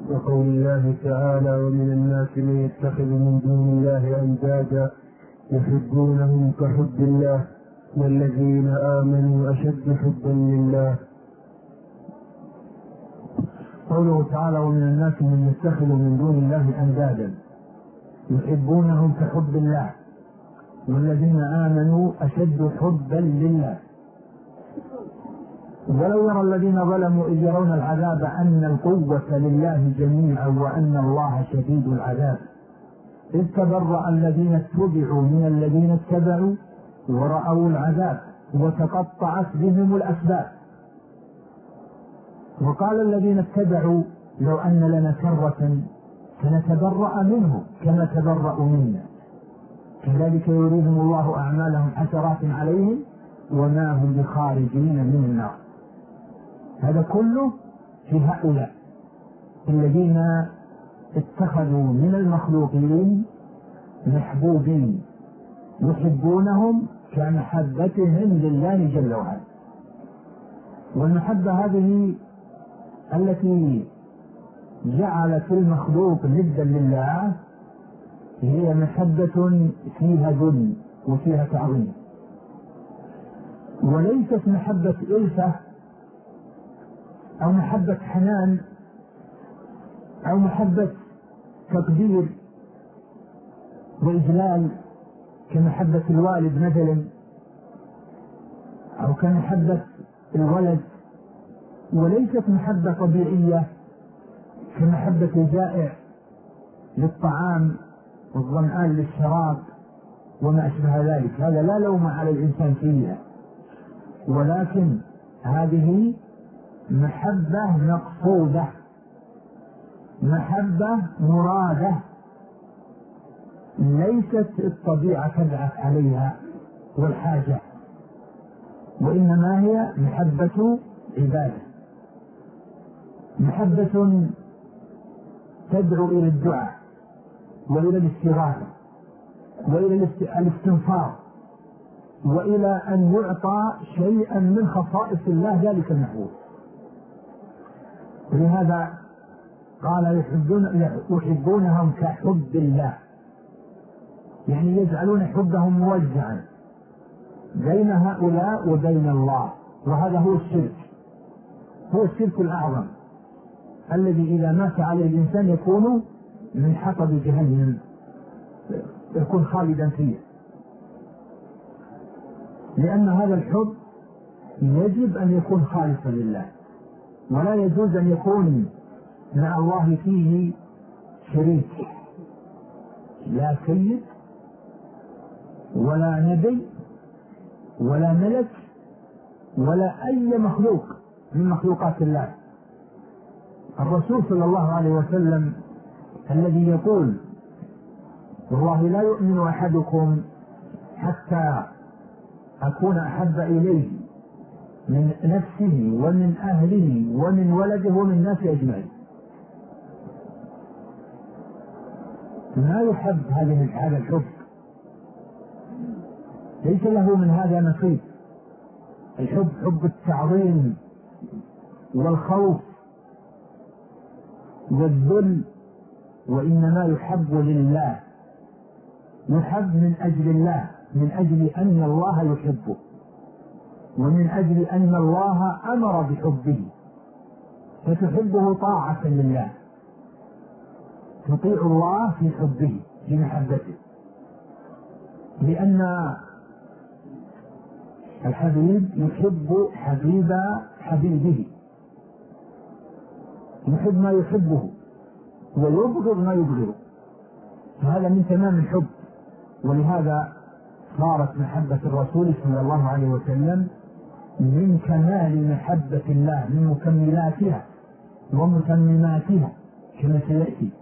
وقول الله تعالى: ومن الناس من يتخذ من دون الله أندادا يحبونهم كحب الله والذين آمنوا أشد حبا لله. قوله تعالى: ومن الناس من يتخذ من دون الله أندادا يحبونهم كحب الله والذين آمنوا أشد حبا لله. ولو يرى الذين ظلموا إذ يرون العذاب أن القوة لله جميعا وأن الله شديد العذاب، إذ تبرأ الذين اتبعوا من الذين اتبعوا ورأوا العذاب وتقطعت بهم الأسباب. وقال الذين اتبعوا: لو أن لنا كرة فنتبرأ منه كما تبرأوا منا، كذلك يريهم الله أعمالهم حسرات عليهم وما هم بخارجين من النار. هذا كله في هؤلاء الذين اتخذوا من المخلوقين محبوبين يحبونهم كمحبتهم لله جل وعلا. والمحبة هذه التي جعلت المخلوق ندا لله هي محبة فيها ذل وفيها تعظيم، وليست محبة إلفة أو محبة حنان أو محبة تقدير وإجلال كمحبة الوالد مثلا أو كمحبة الولد، وليست محبة طبيعية كمحبة الجائع للطعام والظمآن للشراب وما أشبه ذلك. هذا لا لوم على الإنسان فيها، ولكن هذه محبة مقصودة، محبة مرادة، ليست الطبيعة تبعث عليها والحاجة، وإنما هي محبة عبادة، محبة تدعو إلى الدعاء وإلى الاستغاثة وإلى الاستنفار وإلى أن يعطى شيئا من خصائص الله ذلك المحبوب. ولهذا قال: يحبونهم كحب الله، يعني يجعلون حبهم موزعا بين هؤلاء وبين الله. وهذا هو الشرك، هو الشرك الأعظم الذي إذا مات عليه الإنسان يكون من حطب جهنم، يكون خالدا فيه، لأن هذا الحب يجب أن يكون خالصا لله، ولا يجوز أن يكون مع الله فيه شريك، لا سيد ولا نبي ولا ملك ولا أي مخلوق من مخلوقات الله. الرسول صلى الله عليه وسلم الذي يقول: والله لا يؤمن أحدكم حتى أكون أحب إليه من نفسه ومن أهله ومن ولده ومن الناس أجمعين. ما يحب هذا الحب، ليس له من هذا نصيب. الحب حب التعظيم والخوف والذل، وإنما يحب لله، يحب من أجل الله، من أجل أن الله يحبه، ومن أجل أن الله أمر بحبه، فتحبه طاعة لله، تطيع الله في حبه في محبته، لأن الحبيب يحب حبيب حبيبه، يحب ما يحبه ويبغض ما يبغضه، فهذا من تمام الحب. ولهذا صارت محبة الرسول صلى الله عليه وسلم من كمال محبة الله، من مكملاتها ومتمماتها كما سيأتي.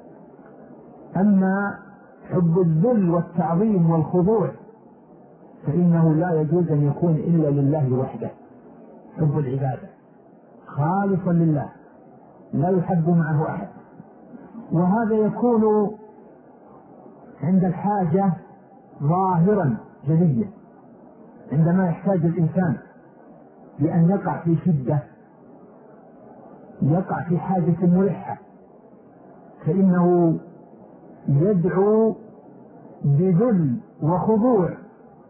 أما حب الذل والتعظيم والخضوع فإنه لا يجوز أن يكون إلا لله وحده، حب العبادة خالصا لله لا يحب معه أحد. وهذا يكون عند الحاجة ظاهرا جليا، عندما يحتاج الإنسان لأن يقع في شدة، يقع في حاجة ملحة فإنه يدعو بذل وخضوع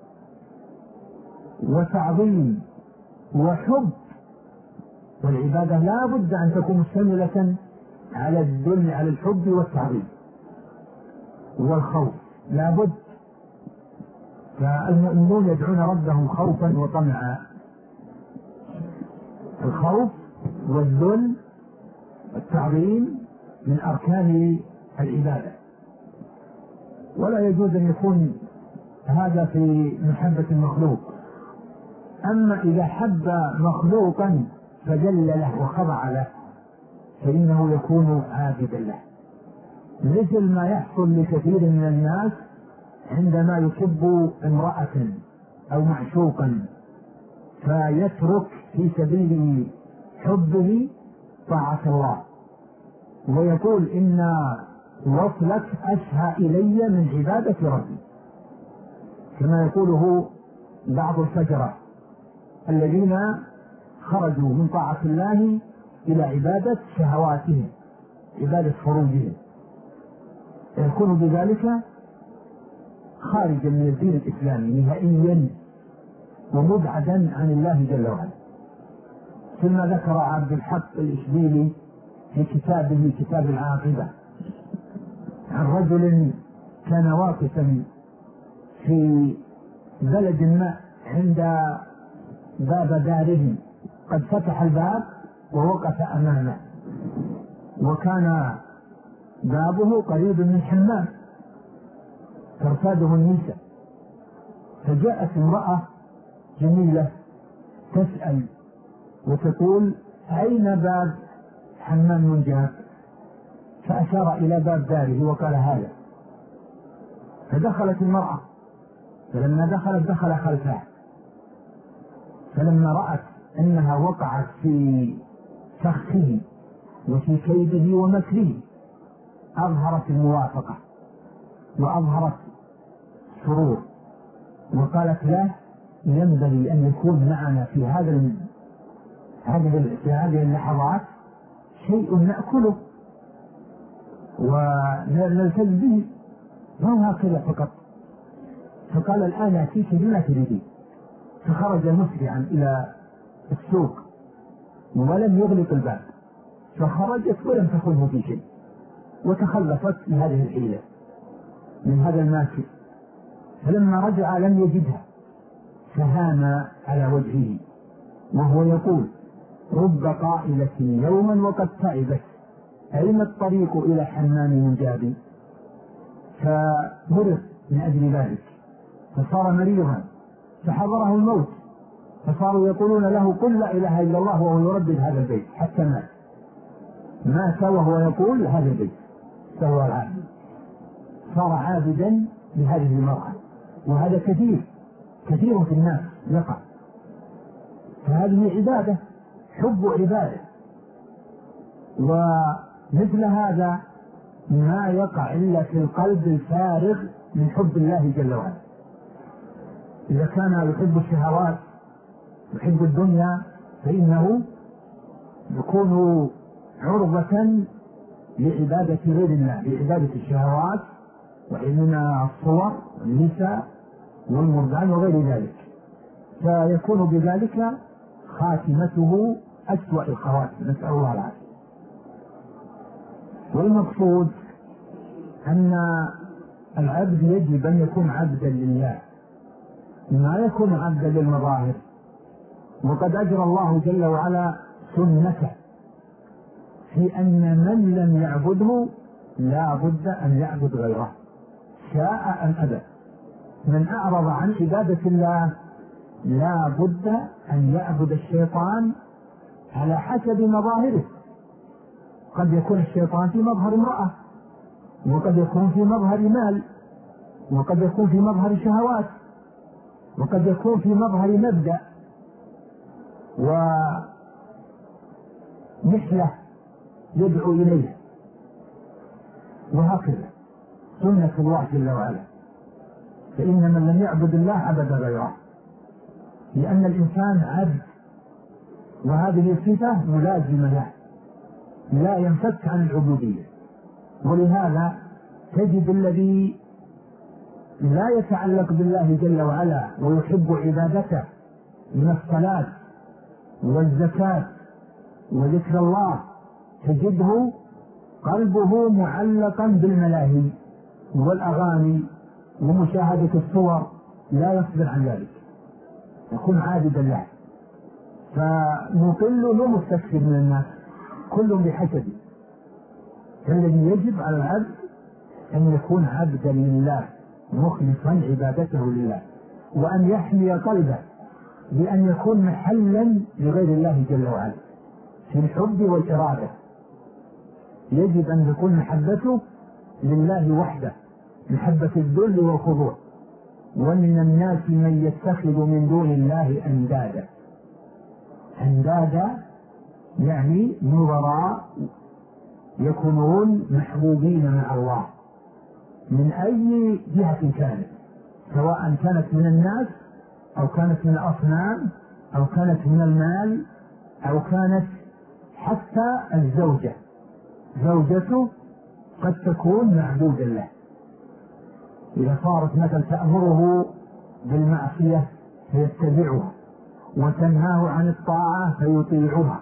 وتعظيم وحب. والعبادة لا بد أن تكون مشتملة على الذل، على الحب والتعظيم والخوف، لا بد. فالمؤمنون يدعون ربهم خوفا وطمعا. الخوف والذل والتعظيم من أركان العبادة، ولا يجوز أن يكون هذا في محبة المخلوق. أما إذا حب مخلوقا فجل له وخضع له فإنه يكون عابدا له، مثل ما يحصل لكثير من الناس عندما يحب امرأة أو معشوقا فيترك في سبيل حبه طاعة الله، ويقول إن وصلك أشهى إلي من عبادة ربي، كما يقوله بعض الفجرة الذين خرجوا من طاعة الله إلى عبادة شهواتهم، عبادة فروجهم، يكون بذلك خارجا من الدين الإسلامي نهائيا ومبعدا عن الله جل وعلا. ثم ذكر عبد الحق الإشبيلي في كتابه كتاب العاقبة عن رجل كان واقفا في بلد ما عند باب داره، قد فتح الباب ووقف أمامه، وكان بابه قريب من حمام ترتاده النساء، فجاءت امرأة جميلة تسأل وتقول أين باب حمام منجاب؟ فأشار إلى باب داره وقال هذا. فدخلت المرأة، فلما دخل خلفها، فلما رأت أنها وقعت في فخه وفي كيده ومكره أظهرت الموافقة وأظهرت سرور، وقالت له ينبغي أن يكون معنا في هذه اللحظات شيء نأكله ونلتز به، ما هو هكذا فقط. فقال الآن أتيك بما تريدين. فخرج مسرعا إلى السوق ولم يغلق الباب، فخرجت ولم تخله في شيء، وتخلفت بهذه الحيلة من هذا الماكر. فلما رجع لم يجدها، فهان على وجهه وهو يقول رب قائلة يوما وقد تعبت أين الطريق إلى حمام منجاب؟ فمرض من أجل ذلك، فصار مريضا، فحضره الموت، فصاروا يقولون له قل لا إله إلا الله وهو يردد هذا البيت حتى مات وهو يقول هذا البيت، فهو العابد، صار عابدا لهذه المرأة. وهذا كثير في الناس يقع، فهذه عبادة، حب عبادة. ومثل هذا ما يقع إلا في القلب الفارغ من حب الله جل وعلا. إذا كان يحب الشهوات يحب الدنيا فإنه يكون عرضة لعبادة غير الله، لعبادة الشهوات وإننا الصور والنساء والمرضعان وغير ذلك، فيكون بذلك خاتمته أسوأ الخواتم، نسأل الله العافية. والمقصود أن العبد يجب أن يكون عبدا لله، ما يكون عبدا للمظاهر. وقد أجرى الله جل وعلا سنته في أن من لم يعبده لا بد أن يعبد غيره شاء أم أبى. من أعرض عن عبادة الله لا بد أن يعبد الشيطان على حسب مظاهره. قد يكون الشيطان في مظهر امرأة، وقد يكون في مظهر مال، وقد يكون في مظهر شهوات، وقد يكون في مظهر مبدأ ونحلة يدعو إليه، وهكذا سنة الله جل وعلا. فإن من لم يعبد الله عبد غيره، لأن الإنسان عبد، وهذه الصفة ملازمة له لا ينفك عن العبودية. ولهذا تجد الذي لا يتعلق بالله جل وعلا ويحب عبادته من الصلاة والزكاة وذكر الله تجده قلبه معلقا بالملاهي والأغاني ومشاهدة الصور، لا يصبر عن ذلك، يكون عابدا له. فمقل ومستكثر من الناس كل بحسبه. فالذي يجب على العبد أن يكون عبدا لله مخلصا عبادته لله، وأن يحمي قلبه بأن يكون محلا لغير الله جل وعلا في الحب والإرادة. يجب أن تكون محبته لله وحده، محبة الذل والخضوع. ومن الناس من يتخذ من دون الله أندادا. أندادا يعني نظراء يكونون محبوبين مع الله من أي جهة كانت، سواء كانت من الناس أو كانت من الأصنام أو كانت من المال أو كانت حتى الزوجة، زوجته قد تكون معبودا له. إذا صارت مثل تأمره بالمعصية فيتبعها وتنهاه عن الطاعة فيطيعها،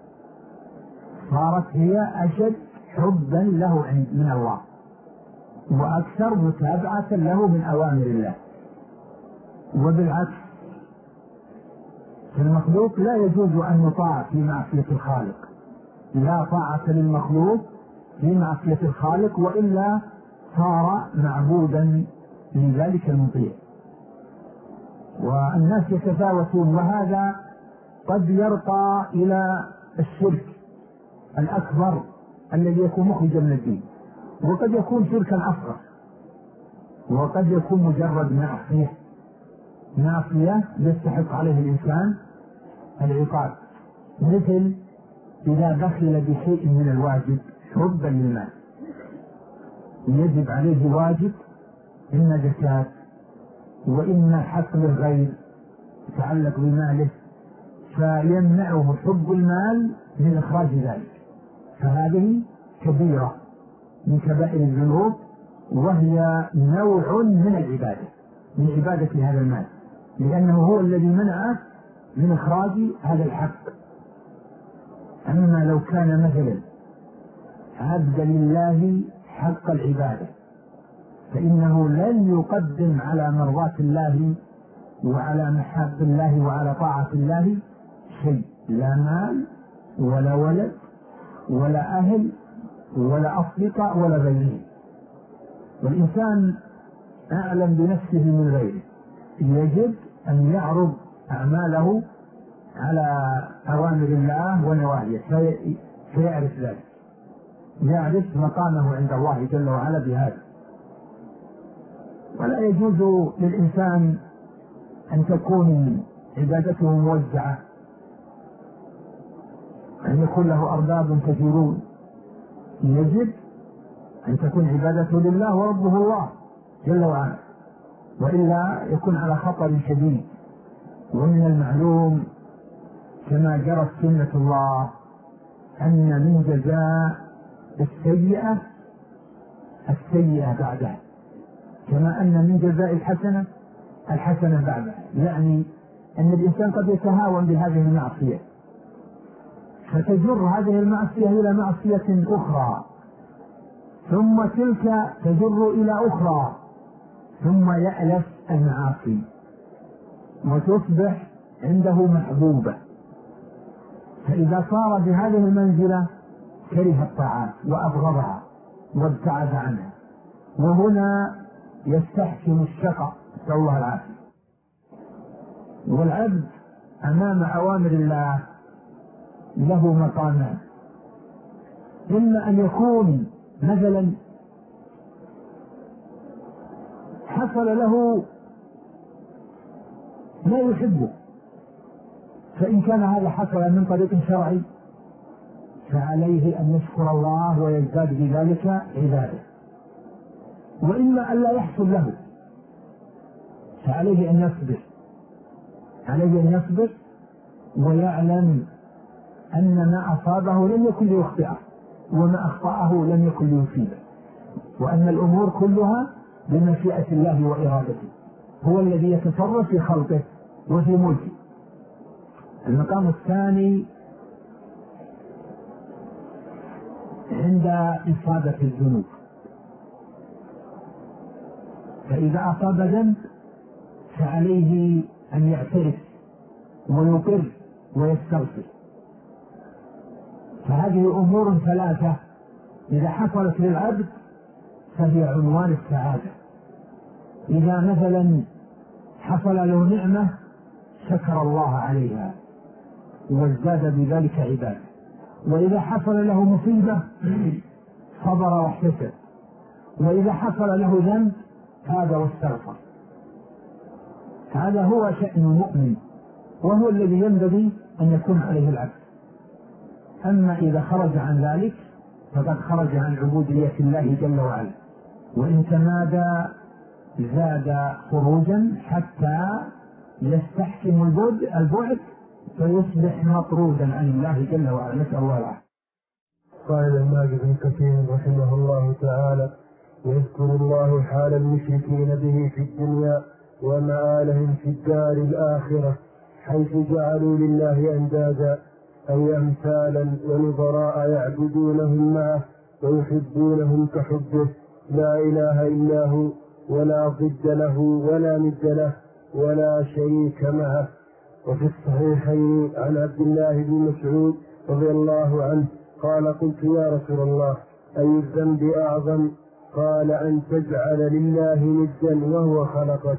صارت هي أشد حبا له من الله وأكثر متابعة له من أوامر الله. وبالعكس في المخلوق لا يجوز أن يطاع في معصية الخالق، لا طاعة للمخلوق في معصية الخالق، وإلا صار معبودا لذلك المطيع. والناس يتفاوتون، وهذا قد يرقى إلى الشرك الأكبر الذي يكون مخرجا من الدين، وقد يكون شركا أصغر، وقد يكون مجرد معصية يستحق عليه الإنسان العقاب، مثل إذا بخل بشيء من الواجب حبا للمال، يجب عليه واجب إما زكاة وإما حق للغير يتعلق بماله، فيمنعه حب المال من إخراج ذلك، فهذه كبيرة من كبائر الذنوب، وهي نوع من العبادة، من عبادة هذا المال، لأنه هو الذي منعه من إخراج هذا الحق. أما لو كان مثلا عبدا لله حق العبادة فإنه لن يقدم على مرضاة الله وعلى محاب الله وعلى طاعة الله شيء، لا مال ولا ولد ولا أهل ولا أصدقاء ولا غيره. والإنسان أعلم بنفسه من غيره، يجب أن يعرض أعماله على أوامر الله ونواهيه فيعرف ذلك، يعرف مقامه عند الله جل وعلا بهذا. ولا يجوز للإنسان أن تكون عبادته موزعة، أن يكون له أرباب كثيرون، يجب أن تكون عبادته لله وربه الله جل وعلا، وإلا يكون على خطر شديد. ومن المعلوم كما جرت سنة الله أن من جزاء السيئة بعدها، كما أن من جزاء الحسنة بعدها، يعني أن الإنسان قد يتهاون بهذه المعصية فتجر هذه المعصية إلى معصية أخرى، ثم تلك تجر إلى أخرى، ثم يألف المعاصي وتصبح عنده محبوبة. فإذا صار بهذه المنزلة كره الطاعات وأبغضها وابتعد عنها، وهنا يستحكم الشقاء، نسأل الله العافية. والعبد أمام أوامر الله له مقامان، إما أن يكون مثلا حصل له ما يحبه، فإن كان هذا حصل من طريق شرعي فعليه أن يشكر الله ويزداد بذلك عباده، وإما أن لا يحصل له فعليه أن يصبر ويعلم أن ما أصابه لم يكن ليخطئه، وما أخطأه لم يكن ليصيبه، وأن الأمور كلها بمشيئة الله وإرادته، هو الذي يتصرف في خلقه وفي ملكه. المقام الثاني عند إصابة الذنوب، فإذا أصاب ذنب فعليه أن يعترف ويقر ويستغفر. فهذه أمور ثلاثة إذا حصلت للعبد فهي عنوان السعادة. إذا مثلا حصل له نعمة شكر الله عليها وازداد بذلك عباده، وإذا حصل له مصيبة صبر واحتسب، وإذا حصل له ذنب تاب واستغفر. هذا هو شأن المؤمن، وهو الذي ينبغي أن يكون عليه العبد. أما إذا خرج عن ذلك فقد خرج عن عبودية الله جل وعلا، وإن تمادى زاد خروجا حتى يستحكم البعد فيصبح مطرودا عن الله جل وعلا، نسأل الله العافية. قال الماجد بن كثير رحمه الله تعالى: يذكر الله حال المشركين به في الدنيا ومآلهم في الدار الآخرة، حيث جعلوا لله أندادا أي أمثالا ونظراء يعبدونهم معه ويحبونهم كحبه، لا إله إلا هو ولا ضد له ولا ند له ولا شريك معه. وفي الصحيحين عن عبد الله بن مسعود رضي الله عنه قال: قلت يا رسول الله أي الذنب أعظم؟ قال: أن تجعل لله ندا وهو خلقك.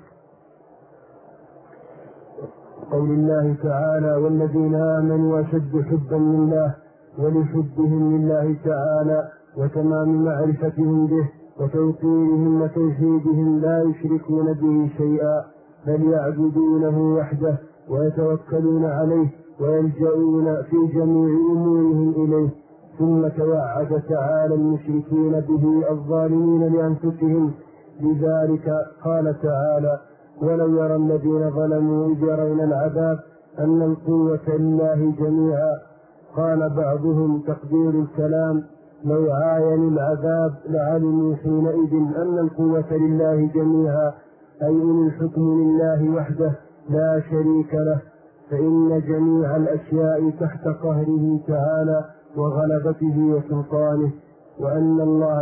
قول الله تعالى: والذين آمنوا أشد حبا لله، ولحبهم لله تعالى وتمام معرفتهم به وتوقيرهم وتوحيدهم لا يشركون به شيئا، بل يعبدونه وحده ويتوكلون عليه ويلجؤون في جميع أمورهم إليه. ثم توعد تعالى المشركين به الظالمين لأنفسهم، لذلك قال تعالى: ولو يرى الذين ظلموا إذ يرون العذاب أن القوة لله جميعا. قال بعضهم تقدير الكلام: لو عاينوا العذاب لعلموا حينئذ أن القوة لله جميعا، أي أن الحكم لله وحده لا شريك له، فإن جميع الأشياء تحت قهره تعالى وغلبته وسلطانه، وأن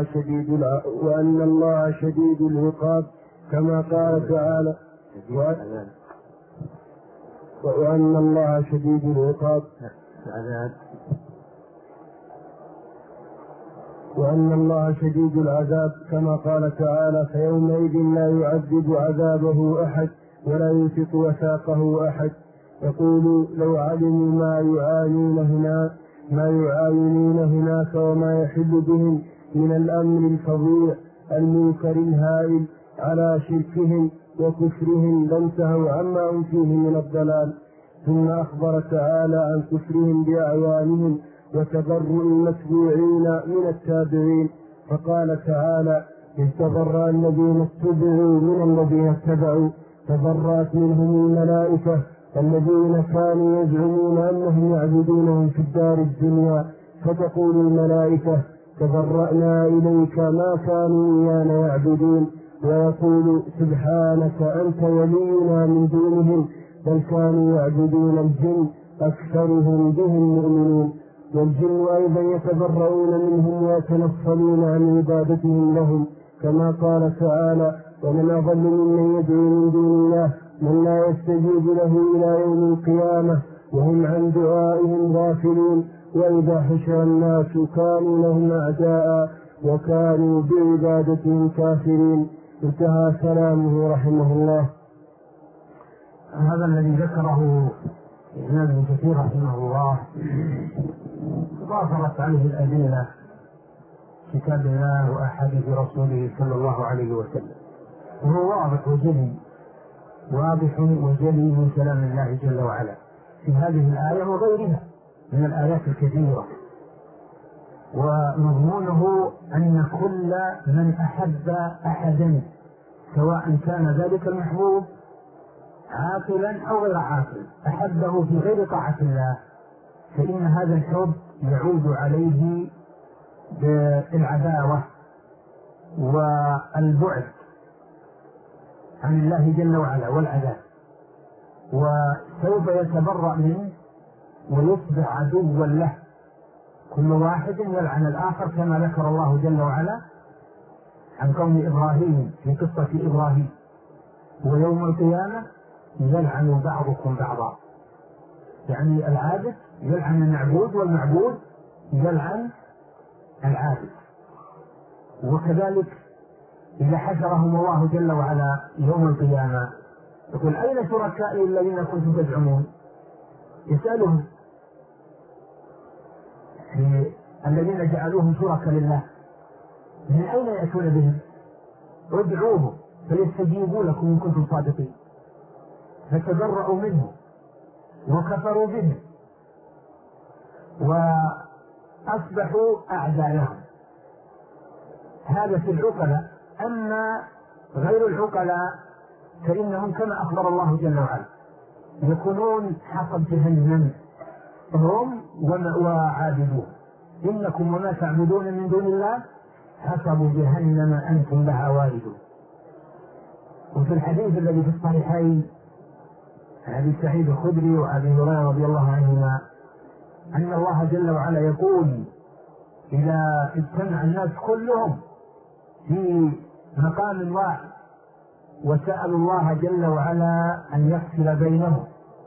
الله شديد العقاب كما قال تعالى: وأن الله شديد العقاب وأن الله شديد العذاب كما قال تعالى: فيومئذ لا يعذب عذابه أحد ولا يوثق وثاقه أحد. يقول: لو علموا ما يعاينون هناك وما يحل بهم من الأمر الفظيع المنكر الهائل على شركهم وكفرهم لانتهوا عما هم فيه من الضلال. ثم أخبر تعالى عن كفرهم بأعوانهم وتبرؤ المتبوعين من التابعين، فقال تعالى: إذ تبرأ الذين اتبعوا من الذين اتبعوا، تبرأت منهم الملائكة الذين كانوا يزعمون أنهم يعبدونهم في الدار الدنيا، فتقول الملائكة: تبرأنا إليك ما كانوا إيانا يعبدون، ويقول: سبحانك أنت ولينا من دونهم، بل كانوا يعبدون الجن أكثرهم بهم مؤمنون. والجن أيضا يتبرؤون منهم ويتنصلون عن عبادتهم لهم، كما قال تعالى: ومن أضل ممن يدعو من دون الله من لا يستجيب له إلى يوم القيامة وهم عن دعائهم غافلون، وإذا حشر الناس كانوا لهم أعداء وكانوا بعبادتهم كافرين. انتهى كلامه رحمه الله. هذا الذي ذكره ابن كثير رحمه الله ضافرت عليه الأدلة كتاب الله وأحاديث رسوله صلى الله عليه وسلم، وهو واضح وجلي من كلام الله جل وعلا في هذه الآية وغيرها من الآيات الكثيرة. ومضمونه أن كل من أحب أحدا سواء كان ذلك المحبوب عاقلا أو غير عاقل أحبه في غير طاعة الله، فإن هذا الحب يعود عليه بالعداوة والبعد عن الله جل وعلا والعذاب، وسوف يتبرأ منه ويصبح عدوا له، كل واحد يلعن الآخر كما ذكر الله جل وعلا عن قوم إبراهيم في قصة إبراهيم. ويوم القيامة يلعن بعضكم بعضا، يعني العابد يلعن المعبود والمعبود يلعن العابد. وكذلك إذا حشرهم الله جل وعلا يوم القيامة يقول أين شركائي الذين كنتم تزعمون؟ يسألهم الذين جعلوهم شركاء لله من أين يأتون بهم؟ ادعوهم فيستجيبوا لكم إن كنتم صادقين. فتبرأوا منه وكفروا به وأصبحوا أعداء لهم. هذا في العقلاء. أما غير العقلاء فإنهم كما أخبر الله جل وعلا يكونون حطب جهنم هم وعابدون، إنكم وما تعبدون من دون الله حطب جهنم أنتم لها واردون. وفي الحديث الذي في الصحيحين عن أبي سعيد الخدري وأبي هريرة رضي الله عنهما أن الله جل وعلا يقول إذا اجتمع الناس كلهم في مقام واحد وسألوا الله جل وعلا أن يفصل بينهم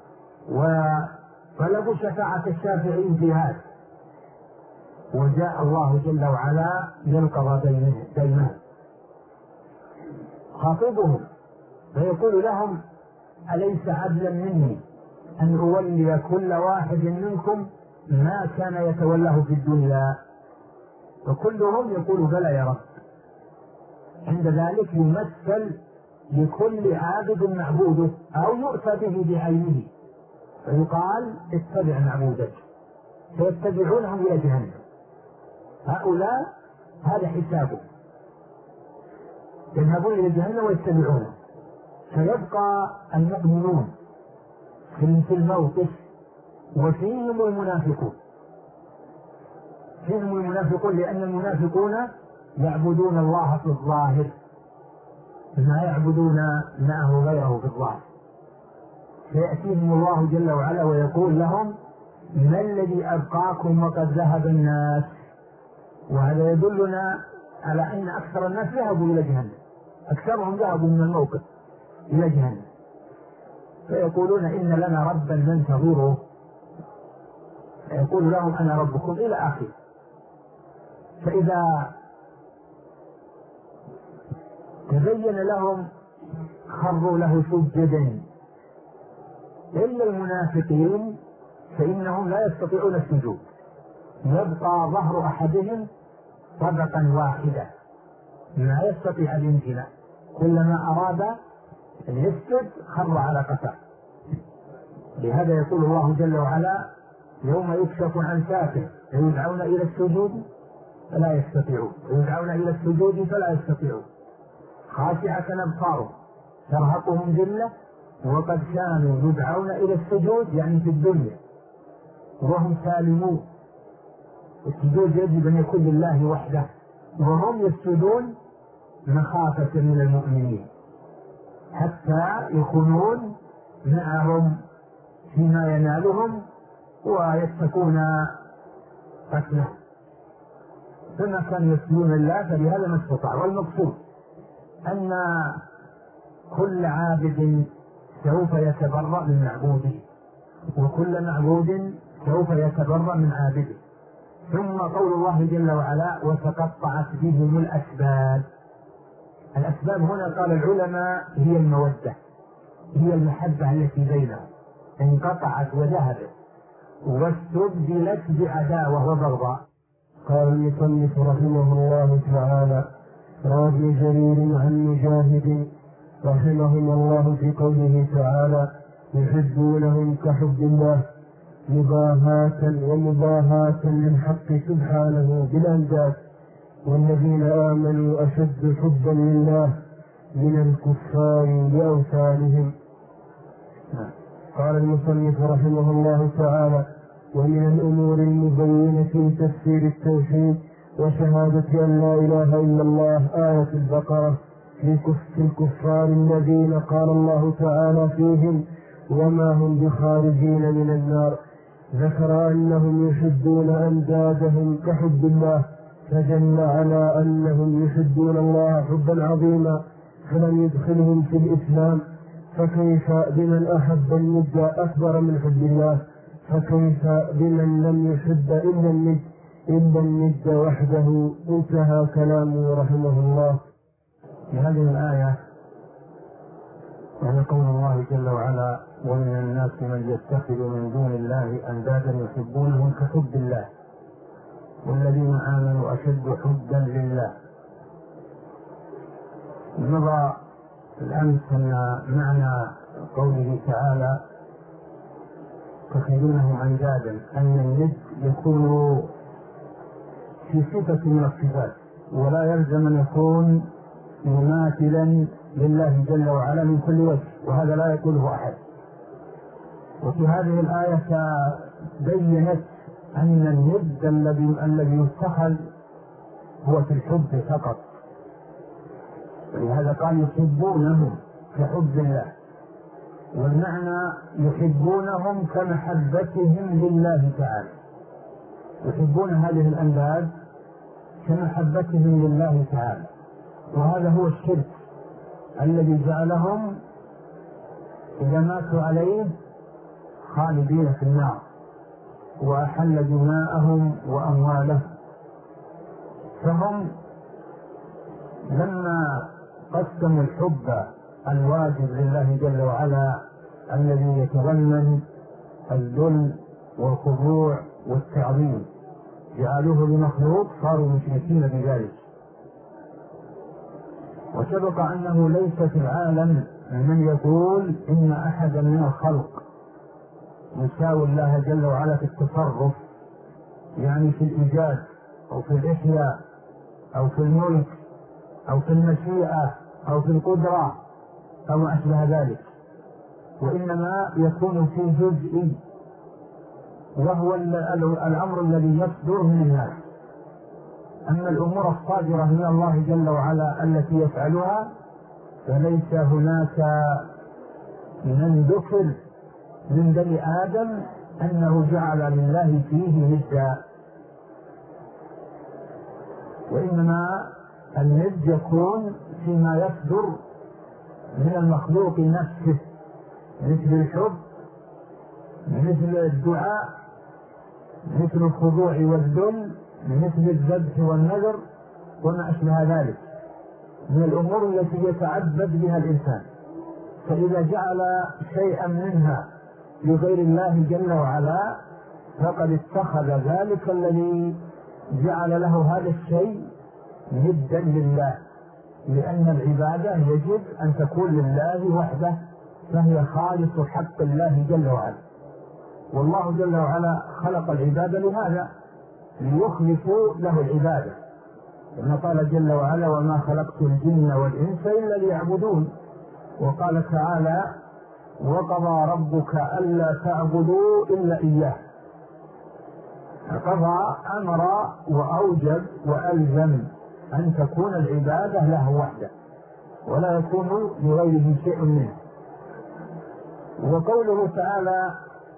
وطلبوا شفاعة الشافعين في هذا، وجاء الله جل وعلا ينقض بينهم خاطبهم فيقول لهم أليس عدلا مني أن أولي كل واحد منكم ما كان يتولاه في الدنيا؟ وكلهم يقول بلى يا رب. عند ذلك يمثل لكل عابد معبوده أو يؤتى به بعينه فيقال اتبع معبودك، فيتبعونهم إلى جهنم. هؤلاء هذا حسابه، يذهبون إلى جهنم ويتبعونه. فيبقى المؤمنون في الموقف وفيهم المنافقون. فيهم المنافقون لأن المنافقون يعبدون الله في الظاهر ما يعبدون معه غيره في الظاهر. فيأتيهم الله جل وعلا ويقول لهم ما الذي أبقاكم وقد ذهب الناس؟ وهذا يدلنا على أن أكثر الناس ذهبوا إلى جهنم، أكثرهم ذهبوا من الموقف إلى جهنم. فيقولون إن لنا ربا ننتظره، فيقول لهم أنا ربكم إلى آخره. فإذا تبين لهم خروا له سجدا إلا المنافقين فإنهم لا يستطيعون السجود، يبقى ظهر أحدهم طبقا واحدة ما يستطيع الانزلاق، كلما أراد أن يسجد خر على قفاه. لهذا يقول الله جل وعلا يوم يكشف عن ساق يدعون إلى السجود فلا يستطيعون، يدعون إلى السجود فلا يستطيعون، خاشعة أبصارهم ترهقهم ذلة وقد كانوا يدعون إلى السجود يعني في الدنيا وهم سالمون. السجود يجب أن يكون لله وحده، وهم يسجدون مخافة من المؤمنين حتى يكونون معهم فيما ينالهم ويتقون قتله. ثم كانوا يسجدون الله فلهذا ما استطاع. والمقصود أن كل عابد سوف يتبرأ من معبوده، وكل معبود سوف يتبرأ من عابده. ثم قول الله جل وعلا وتقطعت بهم الأسباب. الأسباب هنا قال العلماء هي المودة، هي المحبة التي بينهم، انقطعت وذهبت واستبدلت بعداوة وبغضاء. قال المصنف رحمه الله تعالى راوي جرير عن مجاهد رحمهم الله في قوله تعالى يحبونهم كحب الله مباهاة للحق سبحانه بالأنداد، والذين آمنوا أشد حبا لله من الكفار لأوثانهم. قال المصنف رحمه الله تعالى ومن الأمور المبينة في تفسير التوحيد وشهادة أن لا إله إلا الله. آية البقرة في الكفار الذين قال الله تعالى فيهم وما هم بخارجين من النار. ذكر أنهم يحبون أندادهم كحب الله، فدل على أنهم يحبون الله حبا عظيما فلم يدخلهم في الإسلام. فكيف بمن أحب الند أكبر من حب الله؟ فكيف بمن لم يحب إلا الند وحده؟ انتهى كلامه رحمه الله. في هذه الآية وهي قول الله جل وعلا ومن الناس من يتخذ من دون الله أندادا يحبونهم كحب الله والذين آمنوا أشد حبا لله. مضى الأمس أن معنى قوله تعالى تخذونهم أندادا أن الند يكون في صفة من الصفات ولا يلزم أن يكون مماثلا لله جل وعلا من كل وجه، وهذا لا يقوله أحد. وفي هذه الآية بيّنت أن الند الذي يتخذ هو في الحب فقط، ولهذا قال يحبونهم كحب الله، والمعنى يحبونهم كمحبتهم لله تعالى، يحبون هذه الأنداد كمحبتهم لله تعالى. وهذا هو الشرك الذي جعلهم إذا ماتوا عليه خالدين في النار وأحل دماءهم وأموالهم. فهم لما قسموا الحب الواجب لله جل وعلا الذي يتضمن الذل والخضوع والتعظيم جعلوه لمخلوق صاروا مشركين بذلك. وسبق أنه ليس في العالم من يقول إن أحدا من الخلق يساوي الله جل وعلا في التصرف، يعني في الإيجاد أو في الإحياء أو في الملك أو في المشيئة أو في القدرة أو ما أشبه ذلك، وإنما يكون في جزء، وهو الأمر الذي يصدر من الناس. أما الأمور الصادرة من الله جل وعلا التي يفعلها فليس هناك من ذكر من بني آدم أنه جعل لله فيه ندا، وإنما الند يكون فيما يصدر من المخلوق نفسه، مثل الحب، مثل الدعاء، مثل الخضوع والذل، مثل الذبح والنذر وما أشبه ذلك من الأمور التي يتعبد بها الإنسان. فإذا جعل شيئا منها لغير الله جل وعلا فقد اتخذ ذلك الذي جعل له هذا الشيء ندا لله، لأن العبادة يجب أن تكون لله وحده، فهي خالص حق الله جل وعلا. والله جل وعلا خلق العبادة لهذا، ليخلصوا له العبادة، كما قال جل وعلا وما خلقت الجن والإنس إلا ليعبدون. وقال تعالى وقضى ربك ألا تعبدوا إلا إياه. قضى أمر وأوجب وألزم أن تكون العبادة له وحده ولا يكون لغيره شيء منه. وقوله تعالى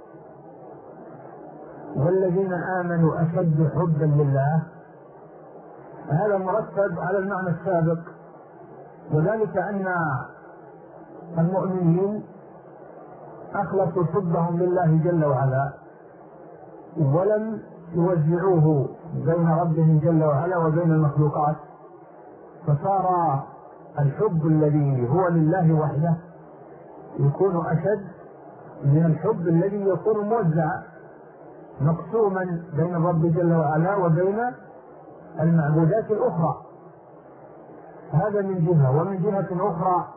والذين آمنوا أشد حبا لله، هذا مرتب على المعنى السابق، وذلك أن المؤمنين أخلصوا حبهم لله جل وعلا ولم يوزعوه بين ربهم جل وعلا وبين المخلوقات، فصار الحب الذي هو لله وحده يكون أشد من الحب الذي يكون موزعا مقسوما بين الرب جل وعلا وبين المعبودات الأخرى. هذا من جهة. ومن جهة أخرى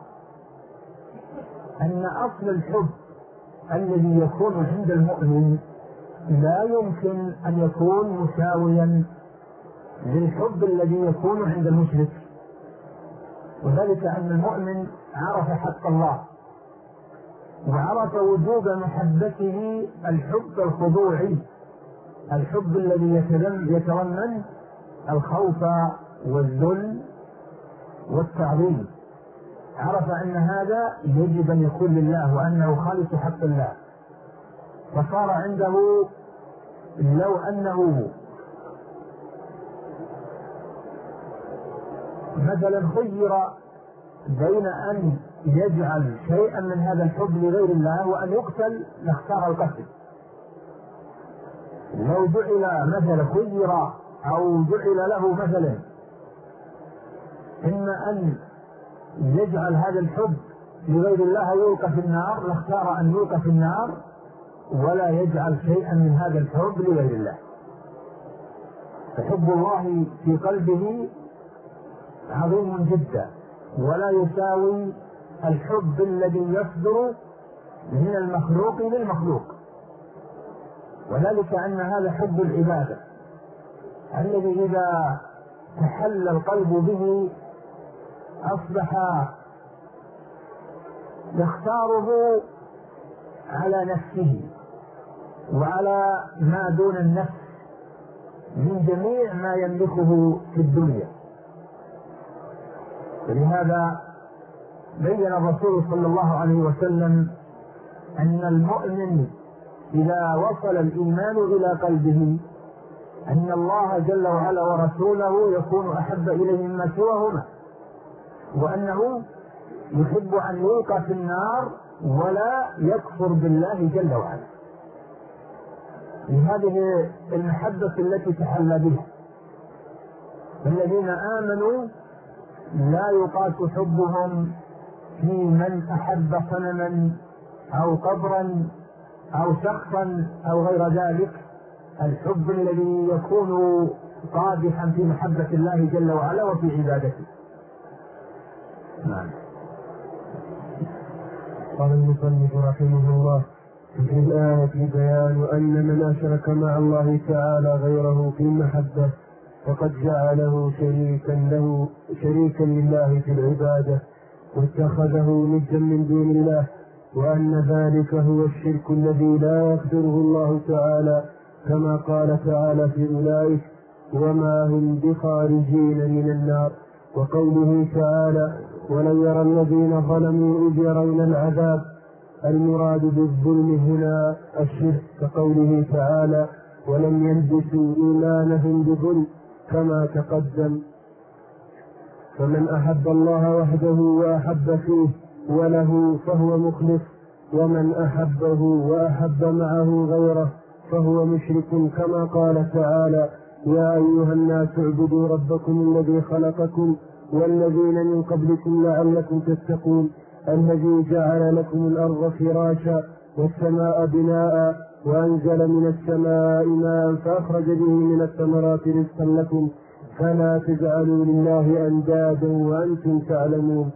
أن أصل الحب الذي يكون عند المؤمن لا يمكن أن يكون مساويا للحب الذي يكون عند المشرك، وذلك أن المؤمن عرف حق الله وعرف وجوب محبته الحب الخضوعي، الحب الذي يتضمن الخوف والذل والتعظيم، عرف أن هذا يجب أن يكون لله وأنه خالص حق الله، فصار عنده لو أنه مثلا خير بين أن يجعل شيئا من هذا الحب لغير الله وأن يقتل لاختار القتل. لو جعل مثلا خير أو جعل له مثلا إما أن يجعل هذا الحب لغير الله يلقى في النار لاختار أن يلقى في النار ولا يجعل شيئا من هذا الحب لغير الله. فحب الله في قلبه عظيم جدا ولا يساوي الحب الذي يصدر من المخلوق للمخلوق، وذلك أن هذا حب العبادة الذي إذا تحل القلب به أصبح يختاره على نفسه وعلى ما دون النفس من جميع ما يملكه في الدنيا. ولهذا بين الرسول صلى الله عليه وسلم أن المؤمن إذا وصل الإيمان إلى قلبه أن الله جل وعلا ورسوله يكون أحب إليه مما سواهما، وأنه يحب أن يلقى في النار ولا يكفر بالله جل وعلا، لهذه المحبة التي تحلى بها. الذين آمنوا لا يقاس حبهم في من أحب صنما أو قبرا أو شخصا أو غير ذلك، الحب الذي يكون قادحا في محبة الله جل وعلا وفي عبادته. نعم. قال المصنف رحمه الله: في الآية بيان أن من أشرك مع الله تعالى غيره في المحبة فقد جعله شريكا لله في العبادة واتخذه ندا من دون الله، وأن ذلك هو الشرك الذي لا يغفره الله تعالى، كما قال تعالى في أولئك: وما هم بخارجين من النار. وقوله تعالى: ولن يرى الذين ظلموا إذ يرون العذاب، المراد بالظلم هنا الشرك، كقوله تعالى: ولم يلبسوا إيمانهم بظلم، كما تقدم. فمن أحب الله وحده وأحب فيه وله فهو مخلص، ومن أحبه وأحب معه غيره فهو مشرك، كما قال تعالى: يا أيها الناس اعبدوا ربكم الذي خلقكم والذين من قبلكم لعلكم تتقون، الذي جعل لكم الأرض فراشا والسماء بناء وأنزل من السماء ماء فأخرج به من الثمرات رزقا لكم، فلا تجعلوا لله أندادا وأنتم تعلمون.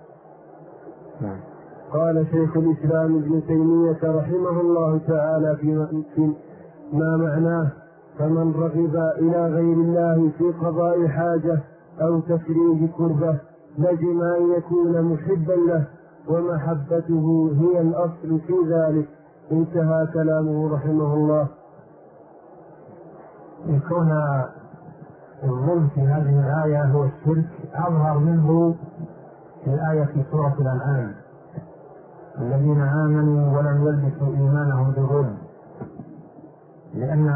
قال شيخ الإسلام ابن تيمية رحمه الله تعالى في ما معناه: فمن رغب إلى غير الله في قضاء حاجة أو تفريج كربة لزم أن يكون محبا له، ومحبته هي الأصل في ذلك. انتهى كلامه رحمه الله. يكون الظلم في هذه الآية هو الشرك أظهر منه في الآية في سورة الأنعام: الذين آمنوا ولم يلبسوا إيمانهم بظلم، لأن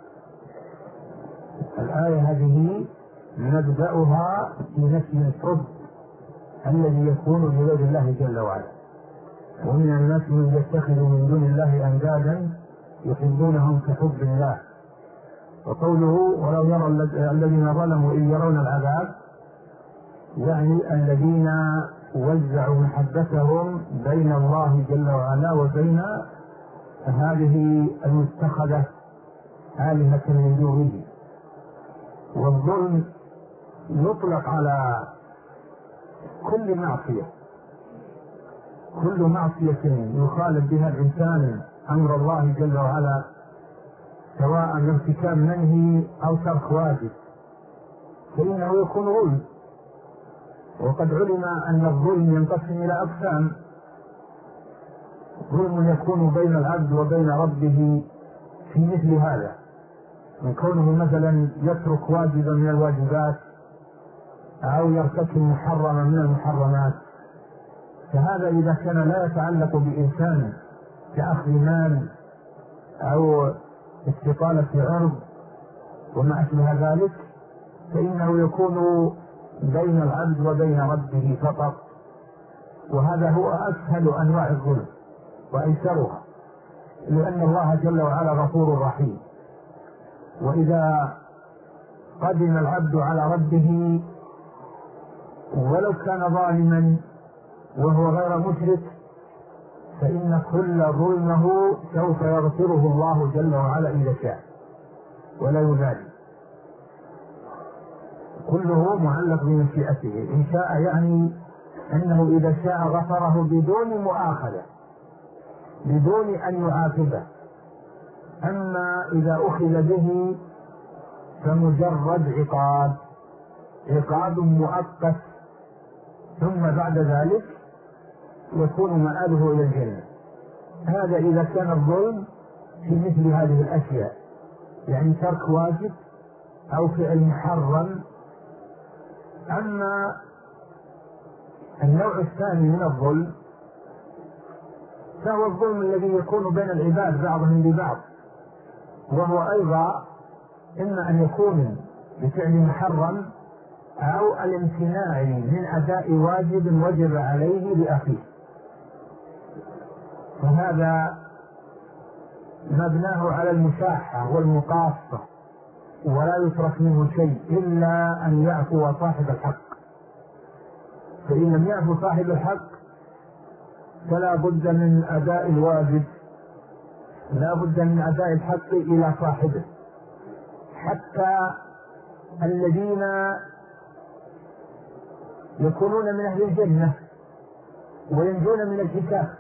الآية هذه نبدأها في نفي الحب الذي يكون لغير الله جل وعلا. ومن الناس من يتخذ من دون الله أندادا يحبونهم كحب الله. وقوله ولو يرى الذين ظلموا إذ يرون العذاب، يعني الذين وزعوا محبتهم بين الله جل وعلا وبين هذه المتخذة آلهة من دونه. والظلم يطلق على كل معصية، كل معصية يخالف بها الإنسان أمر الله جل وعلا، سواء ارتكاب منهي أو ترك واجب، فإنه يكون ظلم. وقد علم أن الظلم ينقسم إلى أقسام: ظلم يكون بين العبد وبين ربه في مثل هذا، من كونه مثلا يترك واجبا من الواجبات أو يرتكب محرما من المحرمات، فهذا إذا كان لا يتعلق بإنسان كأخذ مال أو استطالة عرض وما أشبه ذلك، فإنه يكون بين العبد وبين ربه فقط، وهذا هو أسهل أنواع الظلم وأيسرها، لأن الله جل وعلا غفور رحيم. وإذا قدم العبد على ربه ولو كان ظالما وهو غير مشرك، فإن كل ظلمه سوف يغفره الله جل وعلا إذا شاء ولا يبالي، كله معلق بمشيئته. إن شاء يعني أنه إذا شاء غفره بدون مؤاخذة، بدون أن يعاقبه. أما إذا أخذ به فمجرد عقاب مؤقت، ثم بعد ذلك يكون مآله إلى الجنة. هذا إذا كان الظلم في مثل هذه الأشياء، يعني ترك واجب أو فعل محرم. أما النوع الثاني من الظلم فهو الظلم الذي يكون بين العباد بعضهم ببعض، وهو أيضا إما أن يكون بفعل محرم أو الامتناع من أداء واجب وجب عليه لأخيه، فهذا مبناه على المشاحة والمقاصة، ولا يترك منه شيء إلا أن يعفو صاحب الحق. فإن لم يعفو صاحب الحق فلا بد من أداء الواجب، لا بد من أداء الحق إلى صاحبه. حتى الذين يكونون من أهل الجنة وينجون من الحساب،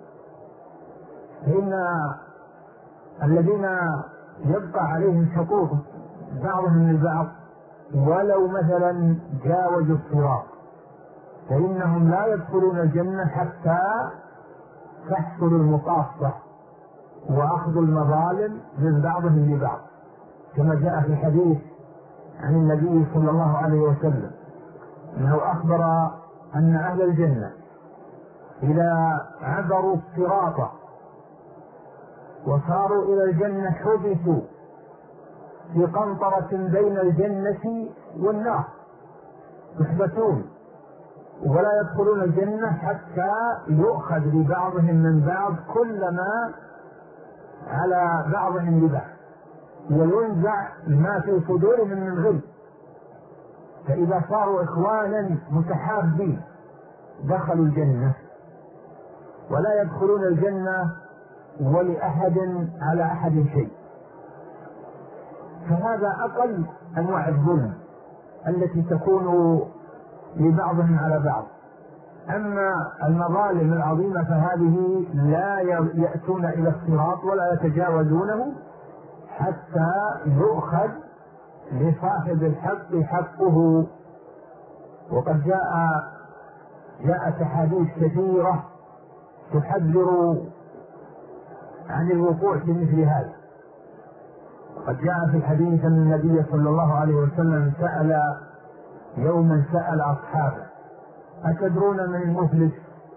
فإن الذين يبقى عليهم حقوق بعضهم من البعض ولو مثلا جاوزوا الصراط، فإنهم لا يدخلون الجنة حتى تحصل المقاصة وأخذ المظالم من بعضهم لبعض، كما جاء في الحديث عن النبي صلى الله عليه وسلم أنه أخبر أن أهل الجنة إذا عبروا الصراط وصاروا إلى الجنة حبسوا في قنطرة بين الجنة والنار، يحبسون ولا يدخلون الجنة حتى يؤخذ لبعضهم من بعض كلما على بعضهم لبعض، وينزع ما في صدورهم من غل. فإذا صاروا إخوانا متحابين دخلوا الجنة، ولا يدخلون الجنة ولأحد على أحد شيء. فهذا أقل أنواع الظلم التي تكون لبعضهم على بعض. أما المظالم العظيمة فهذه لا يأتون إلى الصراط ولا يتجاوزونه حتى يؤخذ لصاحب الحق حقه. وقد جاءت أحاديث كثيرة تحذر عن الوقوع في مثل هذا. قد جاء في الحديث أن النبي صلى الله عليه وسلم يوما سأل أصحابه: أتدرون من المفلس؟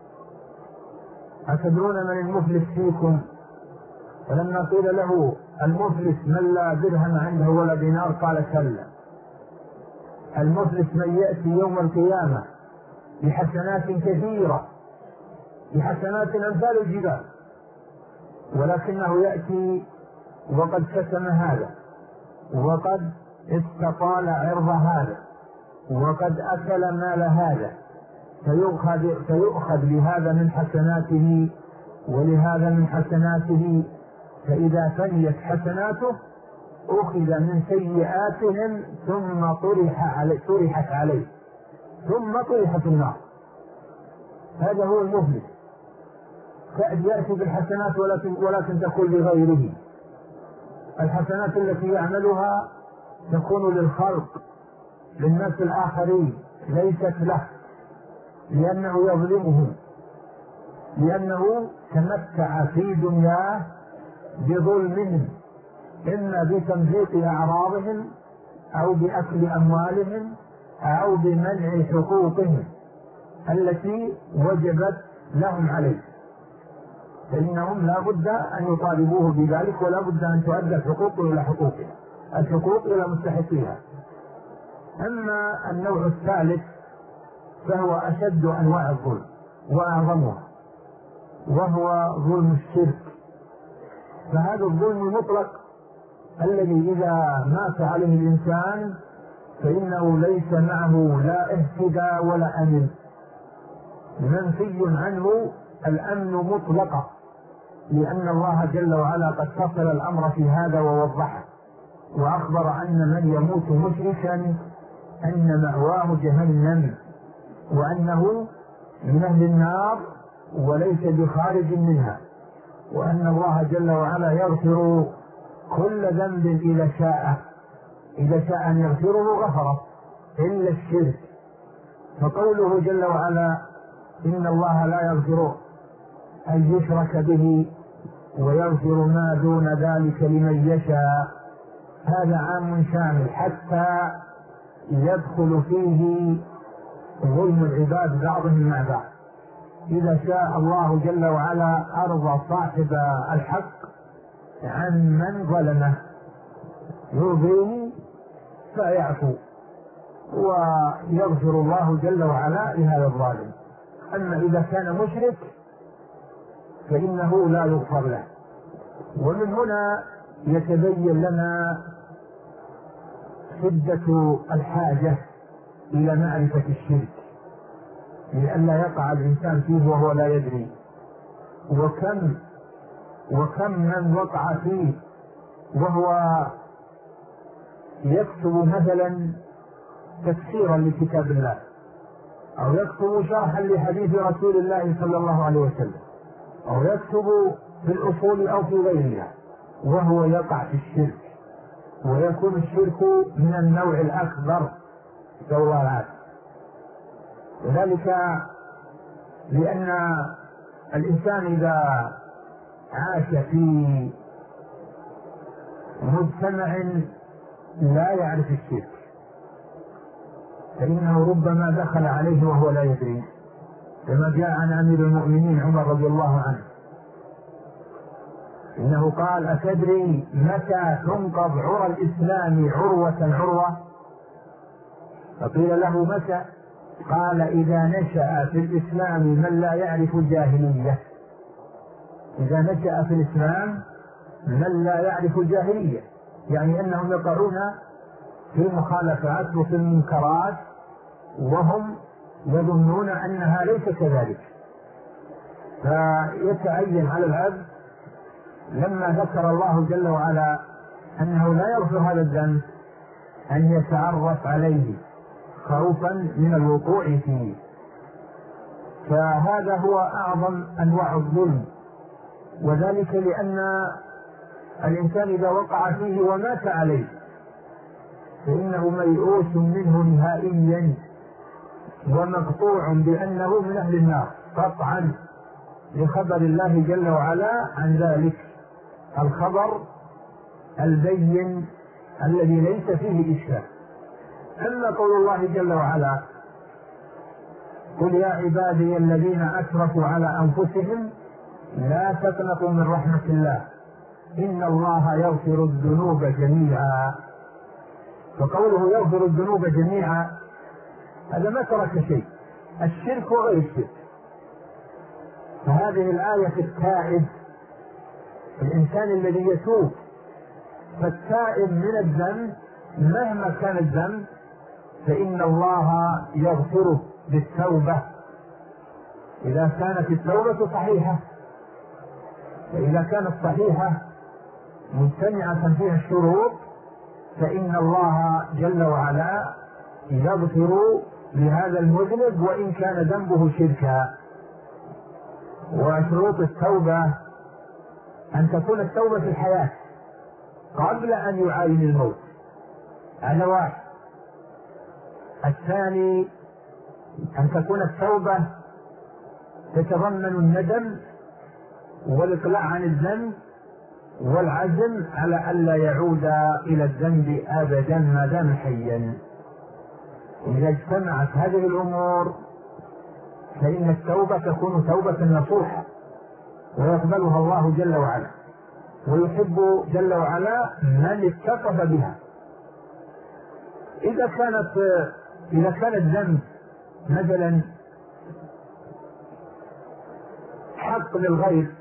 أتدرون من المفلس فيكم؟ فلما قيل له المفلس من لا درهم عنده ولا دينار قال كلا، المفلس من يأتي يوم القيامة بحسنات كثيرة، بحسنات أمثال الجبال، ولكنه يأتي وقد كتم هذا، وقد استطال عرض هذا، وقد أكل مال هذا، فيؤخذ لهذا من حسناته ولهذا من حسناته، فإذا فنيت حسناته أخذ من سيئاتهم ثم طرحت عليه ثم طرحت النار. هذا هو المفلس، يأتي بالحسنات ولكن تكون لغيره. الحسنات التي يعملها تكون للخلق، للناس الآخرين، ليست له، لأنه يظلمهم، لأنه تمتع في دنياه بظلمهم إما بتمزيق أعراضهم أو بأكل أموالهم أو بمنع حقوقهم التي وجبت لهم عليه، فإنهم لا بد أن يطالبوه بذلك، ولا بد أن تؤدى الحقوق إلى حقوقها، الحقوق إلى مستحقيها. أما النوع الثالث فهو أشد أنواع الظلم وأعظمها، وهو ظلم الشرك. فهذا الظلم المطلق الذي إذا مات عليه الإنسان فإنه ليس معه لا اهتداء ولا أمن، منفي عنه الأمن مطلقا، لأن الله جل وعلا قد فصل الأمر في هذا ووضحه، وأخبر أن من يموت مشركا أن مأواه جهنم، وأنه من أهل النار وليس بخارج منها، وأن الله جل وعلا يغفر كل ذنب إذا شاء أن يغفره غفره إلا الشرك. فقوله جل وعلا إن الله لا يغفر أن يشرك به ويغفر ما دون ذلك لمن يشاء، هذا عام شامل حتى يدخل فيه ظلم العباد بعضهم مع بعض. إذا شاء الله جل وعلا أرضى صاحب الحق عن من ظلمه يرضيه فيعفو ويغفر الله جل وعلا لهذا الظالم. أما إذا كان مشرك فإنه لا يغفر له. ومن هنا يتبين لنا شدة الحاجة إلى معرفة الشرك لئلا يقع الإنسان فيه وهو لا يدري، وكم من وقع فيه وهو يكتب مثلا تفسيرا لكتاب الله أو يكتب شرحا لحديث رسول الله صلى الله عليه وسلم أو يكتب في الأصول أو في غيرها وهو يقع في الشرك، ويكون الشرك من النوع الأكبر جوارات. وذلك لأن الإنسان إذا عاش في مجتمع لا يعرف الشرك فإنه ربما دخل عليه وهو لا يدري، كما جاء عن أمير المؤمنين عمر رضي الله عنه إنه قال أتدري متى تنقض عرى الإسلام عروة؟ فقيل له متى؟ قال إذا نشأ في الإسلام من لا يعرف الجاهلية. إذا نشأ في الإسلام من لا يعرف الجاهلية، يعني أنهم يقعون في المخالفات وفي المنكرات وهم يظنون أنها ليس كذلك. فيتعين على العبد لما ذكر الله جل وعلا أنه لا يغفر هذا الذنب أن يتعرف عليه خوفا من الوقوع فيه. فهذا هو أعظم أنواع الظلم، وذلك لأن الإنسان إذا وقع فيه ومات عليه فإنه ميؤوس منه نهائيا ومقطوع بأنه من أهل النار قطعا لخبر الله جل وعلا عن ذلك، الخبر البين الذي ليس فيه إشكال. أما قول الله جل وعلا قل يا عبادي الذين أسرفوا على أنفسهم لا تقنطوا من رحمة الله إن الله يغفر الذنوب جميعا، فقوله يغفر الذنوب جميعا هذا ما ترك شيء، الشرك وغير الشرك. فهذه الآية في التائب، الإنسان الذي يتوب، فالتائب من الذنب مهما كان الذنب فإن الله يغفره بالتوبة إذا كانت التوبة صحيحة، فإذا كانت صحيحة مجتمعة فيها الشروط فإن الله جل وعلا يغفر لهذا المذنب وإن كان ذنبه شركا. وشروط التوبة أن تكون التوبة في الحياة قبل أن يعاين الموت، هذا واحد. الثاني أن تكون التوبة تتضمن الندم والإقلاع عن الذنب والعزم على ألا يعود إلى الذنب أبدا ما دام حيا. إذا اجتمعت هذه الأمور فإن التوبة تكون توبة نصوحة ويقبلها الله جل وعلا، ويحب جل وعلا من اتصف بها. إذا كان الذنب مثلا حق للغير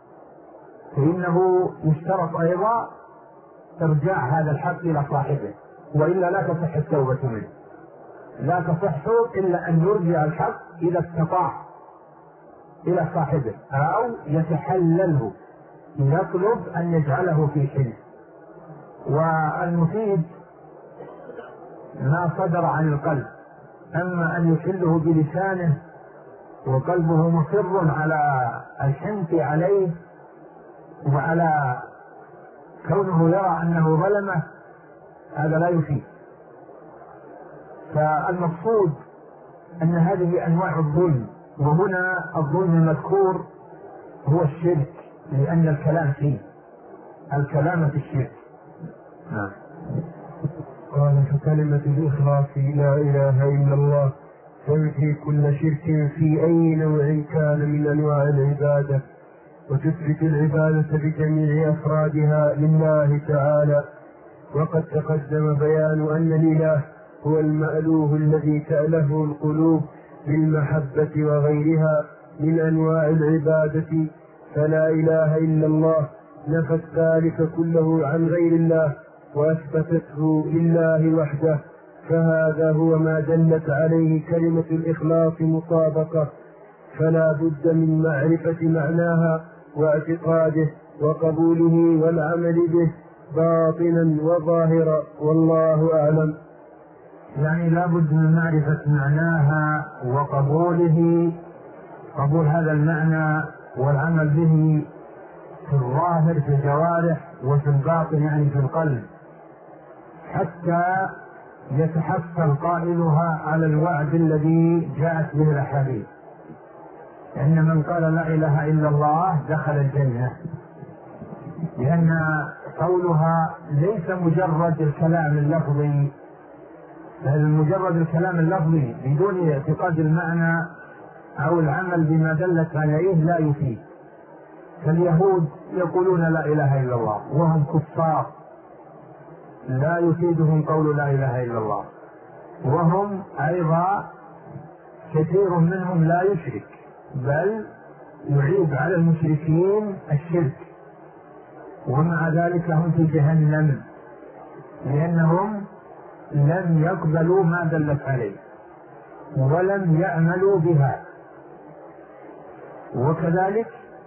فإنه يشترط أيضا إرجاع هذا الحق إلى صاحبه، وإلا لا تصح التوبة منه. لا تصح إلا أن يرجع الحق إذا استطاع إلى صاحبه، أو يتحلله، يطلب أن يجعله في حل. والمفيد ما صدر عن القلب، أما أن يحله بلسانه وقلبه مصر على الحنث عليه وعلى كونه يرى أنه ظلمه، هذا لا يفيد. فالمقصود أن هذه أنواع الظلم، وهنا الظلم المذكور هو الشرك، لأن الكلام فيه الكلام في الشرك. قال فكلمة الإخلاص لا إله إلا الله تنفي كل شرك في أي نوع كان من أنواع العبادة، وتثبت العبادة بجميع أفرادها لله تعالى. وقد تقدم بيان أن الإله هو المألوه الذي تأله القلوب بالمحبة وغيرها من أنواع العبادة، فلا إله إلا الله نفت ذلك كله عن غير الله وأثبتته لله وحده، فهذا هو ما دلت عليه كلمة الإخلاص مطابقة. فلا بد من معرفة معناها واعتقاده وقبوله والعمل به باطنا وظاهرا، والله أعلم. يعني لا بد من معرفة معناها وقبوله، قبول هذا المعنى والعمل به في الظاهر في الجوارح وفي الباطن يعني في القلب، حتى يتحصل قائلها على الوعد الذي جاءت به الأحاديث، لأن من قال لا إله إلا الله دخل الجنة، لأن قولها ليس مجرد الكلام اللفظي، بل مجرد الكلام اللفظي بدون اعتقاد المعنى أو العمل بما دلت عليه لا يفيد. فاليهود يقولون لا إله إلا الله وهم كفار، لا يفيدهم قول لا إله إلا الله، وهم أيضا كثير منهم لا يشرك، بل يعيب على المشركين الشرك، ومع ذلك هم في جهنم لأنهم لم يقبلوا ما دلت عليه ولم يعملوا بها. وكذلك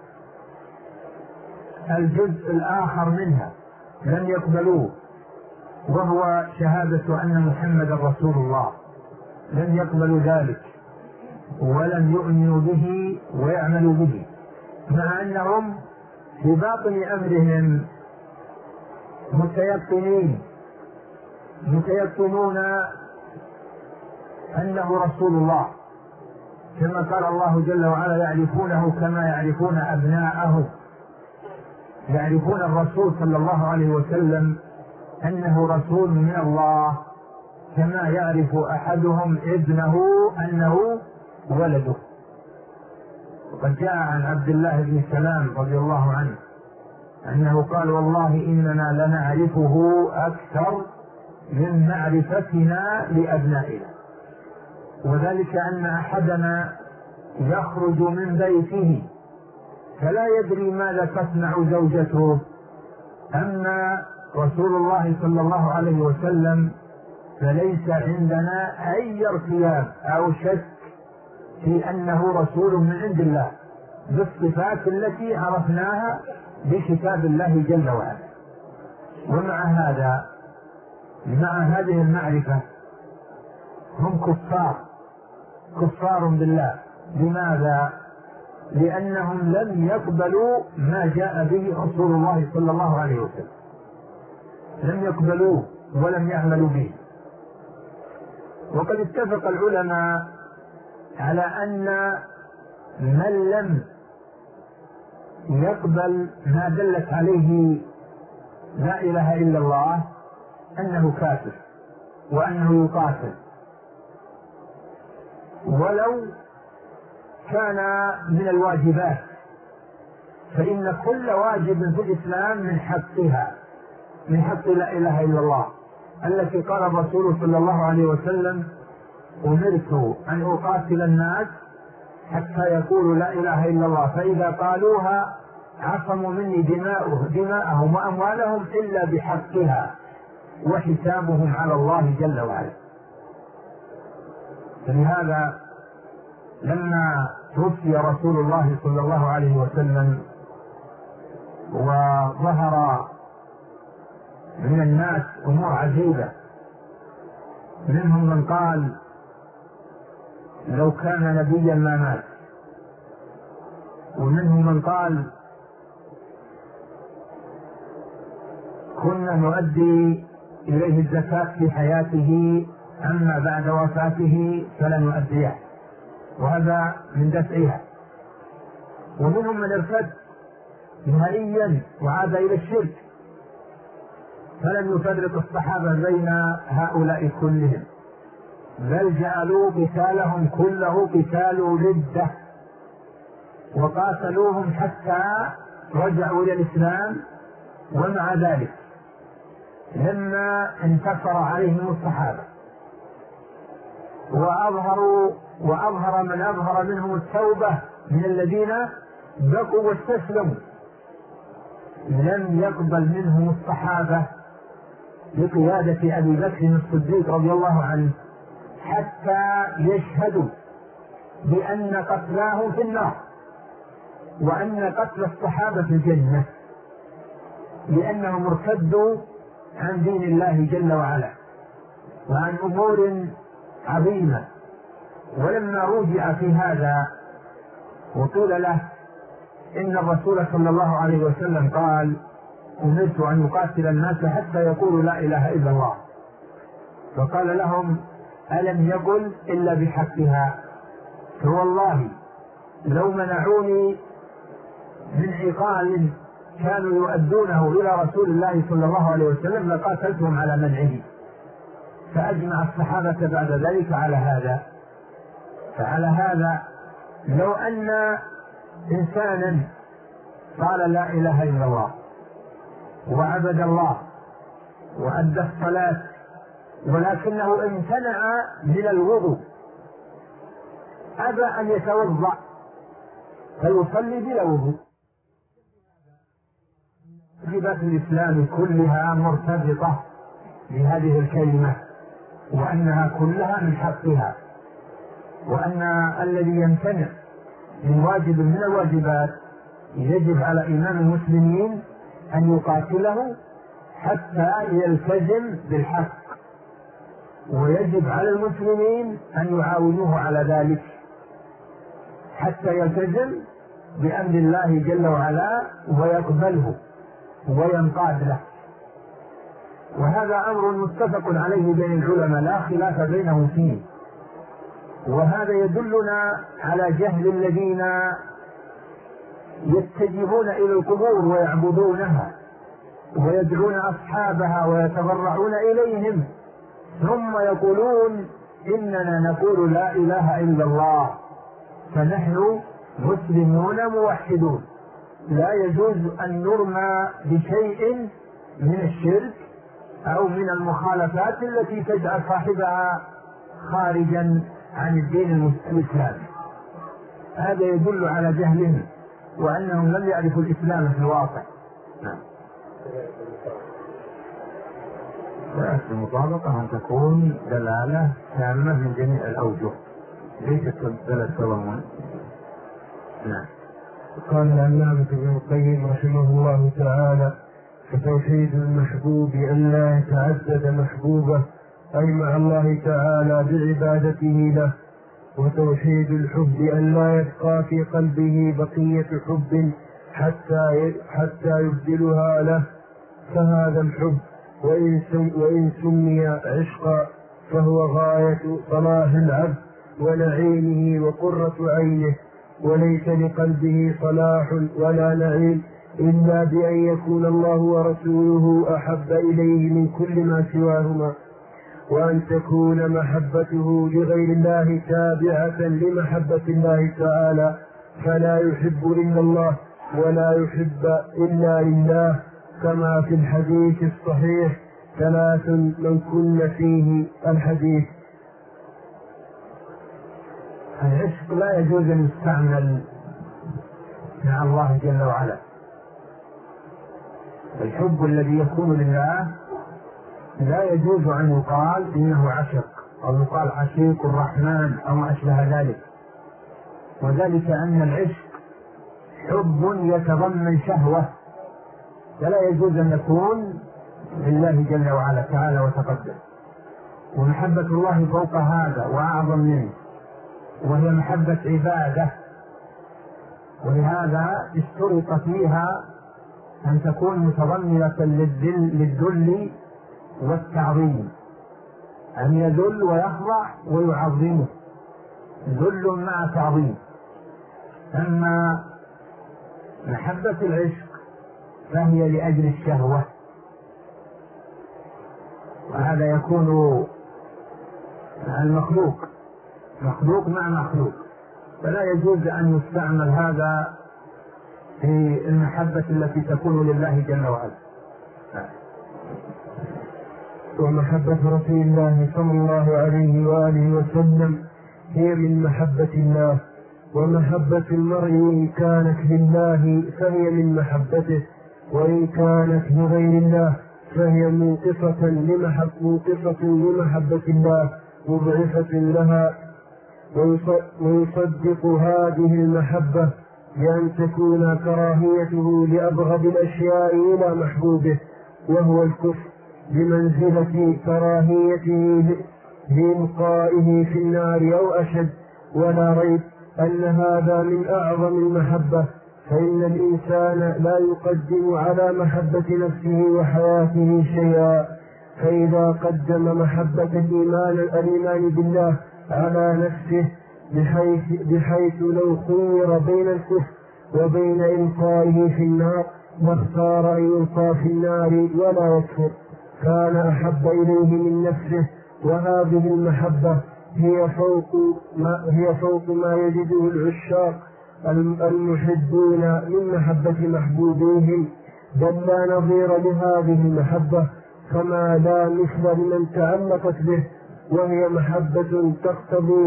الجزء الآخر منها لم يقبلوه، وهو شهادة أن محمد رسول الله، لم يقبلوا ذلك ولم يؤمنوا به ويعملوا به، مع أنهم في باطن أمرهم متيقنون أنه رسول الله، كما قال الله جل وعلا يعرفونه كما يعرفون أبناءهم، يعرفون الرسول صلى الله عليه وسلم أنه رسول من الله كما يعرف أحدهم ابنه أنه ولده. وقد جاء عن عبد الله بن سلام رضي الله عنه أنه قال والله إننا لنعرفه أكثر من معرفتنا لأبنائنا، وذلك أن أحدنا يخرج من بيته فلا يدري ماذا تصنع زوجته، أما رسول الله صلى الله عليه وسلم فليس عندنا أي ارتياب أو شك في أنه رسول من عند الله بالصفات التي عرفناها بكتاب الله جل وعلا. ومع هذا مع هذه المعرفة هم كفار بالله. لماذا؟ لأنهم لم يقبلوا ما جاء به رسول الله صلى الله عليه وسلم، لم يقبلوه ولم يعملوا به. وقد اتفق العلماء على أن من لم يقبل ما دلت عليه لا إله إلا الله أنه كافر وأنه يقاتل، ولو كان من الواجبات، فإن كل واجب في الإسلام من حق لا إله إلا الله التي قال الرسول صلى الله عليه وسلم: أمرت أن أقاتل الناس حتى يقولوا لا إله إلا الله، فإذا قالوها عصموا مني دماءهم وأموالهم إلا بحقها وحسابهم على الله جل وعلا. فلهذا لما توفي رسول الله صلى الله عليه وسلم وظهر من الناس أمور عجيبة، منهم من قال لو كان نبيا ما مات، ومنهم من قال كنا نؤدي إليه الزكاة في حياته، أما بعد وفاته فلا نؤديه، وهذا من دفعها. ومنهم من ارتد نهائيا وعاد إلى الشرك، فلم يفرق الصحابة بين هؤلاء كلهم، بل جعلوا قتالهم كله قتال ردة، وقاتلوهم حتى رجعوا إلى الإسلام. ومع ذلك لما انتصر عليهم الصحابة وأظهر من أظهر منهم التوبة من الذين بقوا واستسلموا، لم يقبل منهم الصحابة بقيادة أبي بكر الصديق رضي الله عنه حتى يشهدوا بأن قتلاهم في النار وأن قتل الصحابة في الجنة، لأنهم ارتدوا عن دين الله جل وعلا وعن أمور عظيمة. ولما رجع في هذا وقيل له إن الرسول صلى الله عليه وسلم قال: أمرت أن أقاتل الناس حتى يقولوا لا إله إلا الله، فقال لهم: ألم يقل إلا بحقها؟ فوالله لو منعوني من عقال كانوا يؤدونه إلى رسول الله صلى الله عليه وسلم لقاتلتهم على منعه. فأجمع الصحابة بعد ذلك على هذا. فعلى هذا لو أن إنسانا قال لا إله إلا الله وعبد الله وأدى الصلاة ولكنه امتنع من الوضوء، أبى أن يتوضأ فيصلي بلا وضوء، واجبات الإسلام كلها مرتبطة بهذه الكلمة، وأنها كلها من حقها، وأن الذي يمتنع من واجب من الواجبات يجب على إمام المسلمين أن يقاتله حتى يلتزم بالحق، ويجب على المسلمين أن يعاونوه على ذلك حتى يلتزم بأمر الله جل وعلا ويقبله وينقاد له. وهذا أمر متفق عليه بين العلماء لا خلاف بينهم فيه. وهذا يدلنا على جهل الذين يتجهون إلى القبور ويعبدونها ويدعون أصحابها ويتضرعون إليهم، ثم يقولون إننا نقول لا إله إلا الله فنحن مسلمون موحدون. لا يجوز أن نرمى بشيء من الشرك أو من المخالفات التي تجعل صاحبها خارجا عن الدين الإسلامي. هذا يدل على جهلهم وأنهم لم يعرفوا الإسلام في الواقع. نعم. المطابقة أن تكون دلالة تامة من جميع الأوجه، ليست دلالة تضمن. نعم. قال العلامة ابن القيم رحمه الله تعالى: فتوحيد المحبوب أن لا يتعدد محبوبه، أي مع الله تعالى بعبادته له. وتوحيد الحب أن لا يبقى في قلبه بقية حب حتى يبدلها له، فهذا الحب وإن سمي عشقا فهو غاية صلاح العبد ونعيمه وقرة عينه، وليس لقلبه صلاح ولا نعيم إلا بأن يكون الله ورسوله أحب إليه من كل ما سواهما، وأن تكون محبته لغير الله تابعة لمحبة الله تعالى، فلا يحب إلا الله ولا يحب إلا لله، كما في الحديث الصحيح: 3 من كن فيه الحديث. العشق لا يجوز أن يستعمل مع الله جل وعلا. الحب الذي يكون لله لا يجوز أن يقال إنه عشق أو يقال عشيق الرحمن أو ما أشبه ذلك، وذلك أن العشق حب يتضمن شهوة، فلا يجوز أن يكون لله جل وعلا تعالى وتقدم. ومحبة الله فوق هذا وأعظم منه، وهي محبة عبادة، ولهذا اشترط فيها أن تكون متضمنة للذل والتعظيم، أن يذل ويخضع ويعظمه، ذل مع تعظيم. أما محبة العشق فهي لأجل الشهوة، وهذا يكون المخلوق مخلوق مع مخلوق، فلا يجوز أن يستعمل هذا في المحبة التي تكون لله جل وعلا. ومحبة رسول الله صلى الله عليه وآله وسلم هي من محبة الله، ومحبة المرء إن كانت لله فهي من محبته، وإن كانت لغير الله فهي منقصة لمحبة الله مضعفة لها. ويصدق هذه المحبة بأن تكون كراهيته لأبغض الأشياء إلى محبوبه وهو الكفر بمنزلة كراهيته لإلقائه في النار أو أشد، ولا ريب أن هذا من أعظم المحبة، فإن الإنسان لا يقدم على محبة نفسه وحياته شيئا، فإذا قدم محبة الإيمان بالله على نفسه بحيث لو خير بين الكفر وبين إلقائه في النار لاختار أن يلقى في النار ولا يكفر، كان أحب إليه من نفسه. وهذه المحبة هي فوق ما يجده العشاق المحبون من محبة محبوبيهم، بل لا نظير لهذه المحبة، كما لا مثل لمن تعلقت به، وهي محبة تقتضي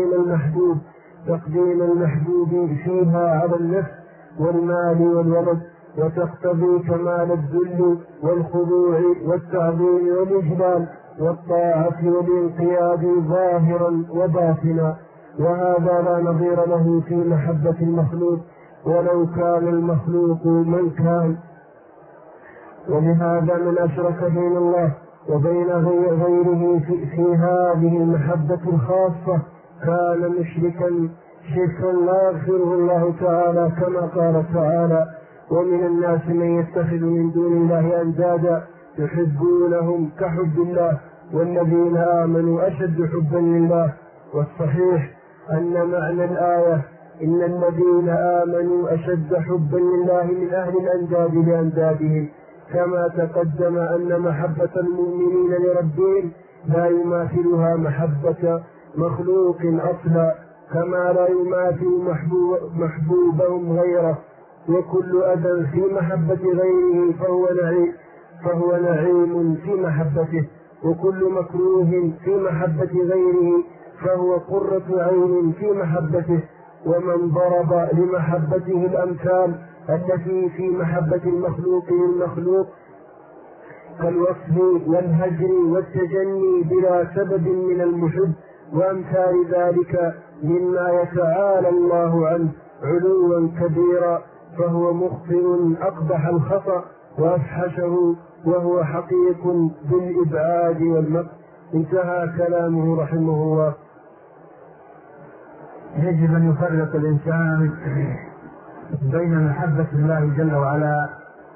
تقديم المحبوب فيها على النفس والمال والولد، وتقتضي كمال الذل والخضوع والتعظيم والإجلال والطاعة والانقياد ظاهرا وباطنا، وهذا لا نظير له في محبة المخلوق ولو كان المخلوق من كان. ولهذا من أشرك بين الله وبين غيره في هذه المحبة الخاصة كان مشركا شركا لا يغفره الله تعالى، كما قال تعالى: ومن الناس من يتخذ من دون الله أندادا يحبونهم كحب الله والذين آمنوا أشد حبا لله. والصحيح أن معنى الآية إن الذين آمنوا أشد حبا لله من أهل الأنداد لأندادهم، كما تقدم أن محبة المؤمنين لربهم لا يماثلها محبة مخلوق أصلا، كما لا يماثل محبوبهم غيره. وكل أذى في محبة غيره فهو نعيم في محبته، وكل مكروه في محبة غيره فهو قرة عين في محبته. ومن ضرب لمحبته الأمثال التي في محبة المخلوق للمخلوق كالوصف والهجر والتجني بلا سبب من المحب وأمثال ذلك مما يتعالى الله عنه علوا كبيرا، فهو مخطئ أقبح الخطأ وأفحشه، وهو حقيق بالإبعاد والمقت. انتهى كلامه رحمه الله. يجب أن يفرق الإنسان بين محبة الله جل وعلا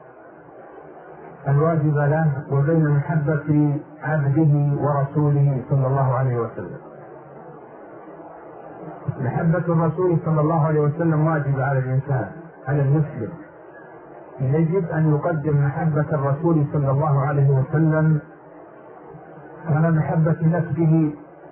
الواجبة له وبين محبة عبده ورسوله صلى الله عليه وسلم. محبة الرسول صلى الله عليه وسلم واجب على الإنسان، على المسلم، يجب أن يقدم محبة الرسول صلى الله عليه وسلم على محبة نفسه،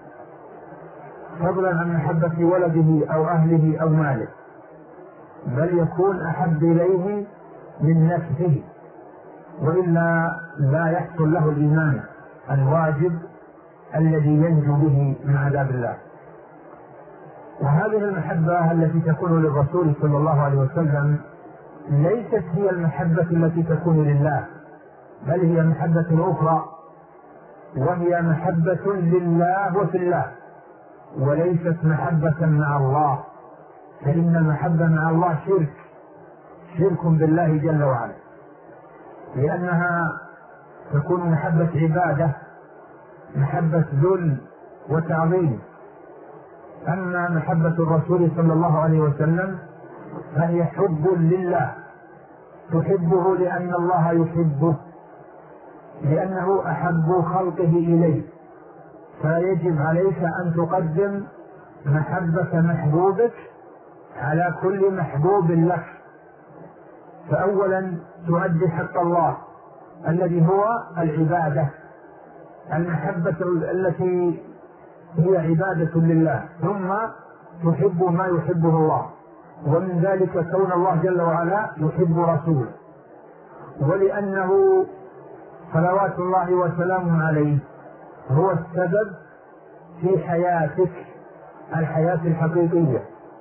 فضلا عن محبة ولده أو أهله أو ماله، بل يكون أحب إليه من نفسه، وإلا لا يحصل له الإيمان الواجب الذي ينجو به من عذاب الله. وهذه المحبة التي تكون للرسول صلى الله عليه وسلم ليست هي المحبة التي تكون لله، بل هي محبة أخرى، وهي محبة لله وفي الله، وليست محبة مع الله، فإن المحبة مع الله شرك بالله جل وعلا، لأنها تكون محبة عبادة، محبة ذل وتعظيم. أما محبة الرسول صلى الله عليه وسلم فهي حب لله، تحبه لأن الله يحبه، لأنه أحب خلقه إليه، فيجب عليك أن تقدم محبة محبوبك على كل محبوب لك. فأولا تؤدي حق الله الذي هو العبادة، المحبة التي هي عبادة لله، ثم تحب ما يحبه الله، ومن ذلك كون الله جل وعلا يحب رسوله، ولأنه صلوات الله وسلامه عليه هو السبب في حياتك، الحياة الحقيقية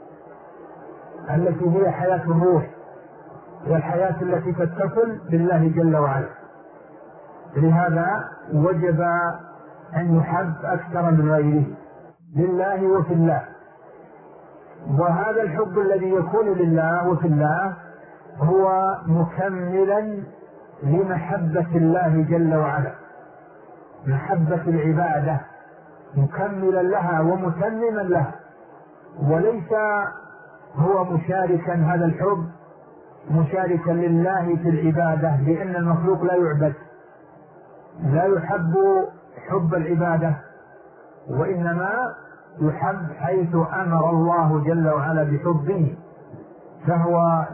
التي هي حياة الروح، والحياة التي تتصل بالله جل وعلا. لهذا وجب أن يحب أكثر من غيره لله وفي الله. وهذا الحب الذي يكون لله وفي الله هو مكملا لمحبة الله جل وعلا، محبة العبادة، مكملا لها ومتمما لها، وليس هو مشاركا، هذا الحب مشاركا لله في العبادة، لأن المخلوق لا يعبد، لا يحب حب العبادة، وإنما يحب حيث أمر الله جل وعلا بحبه، فهو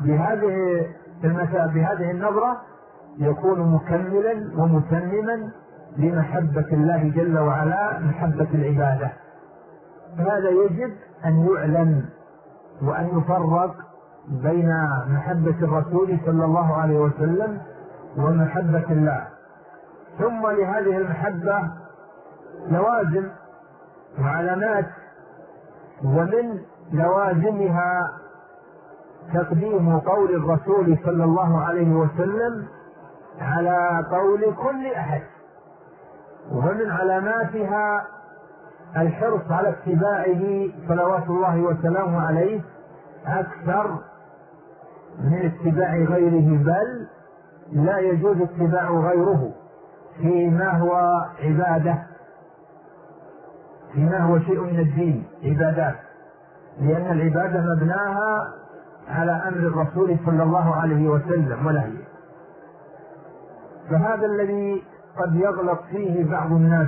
بهذه النظرة يكون مكملا ومتمما لمحبة الله جل وعلا، محبة العبادة. هذا يجب أن يعلم وأن يفرق بين محبة الرسول صلى الله عليه وسلم ومحبة الله. ثم لهذه المحبة لوازم وعلامات، ومن لوازمها تقديم قول الرسول صلى الله عليه وسلم على قول كل أحد، ومن علاماتها الحرص على اتباعه صلوات الله وسلامه عليه أكثر من اتباع غيره، بل لا يجوز اتباع غيره فيما هو عبادة، فيما هو شيء من الدين، عبادات، لأن العبادة مبناها على أمر الرسول صلى الله عليه وسلم ونهيه. فهذا الذي قد يغلط فيه بعض الناس.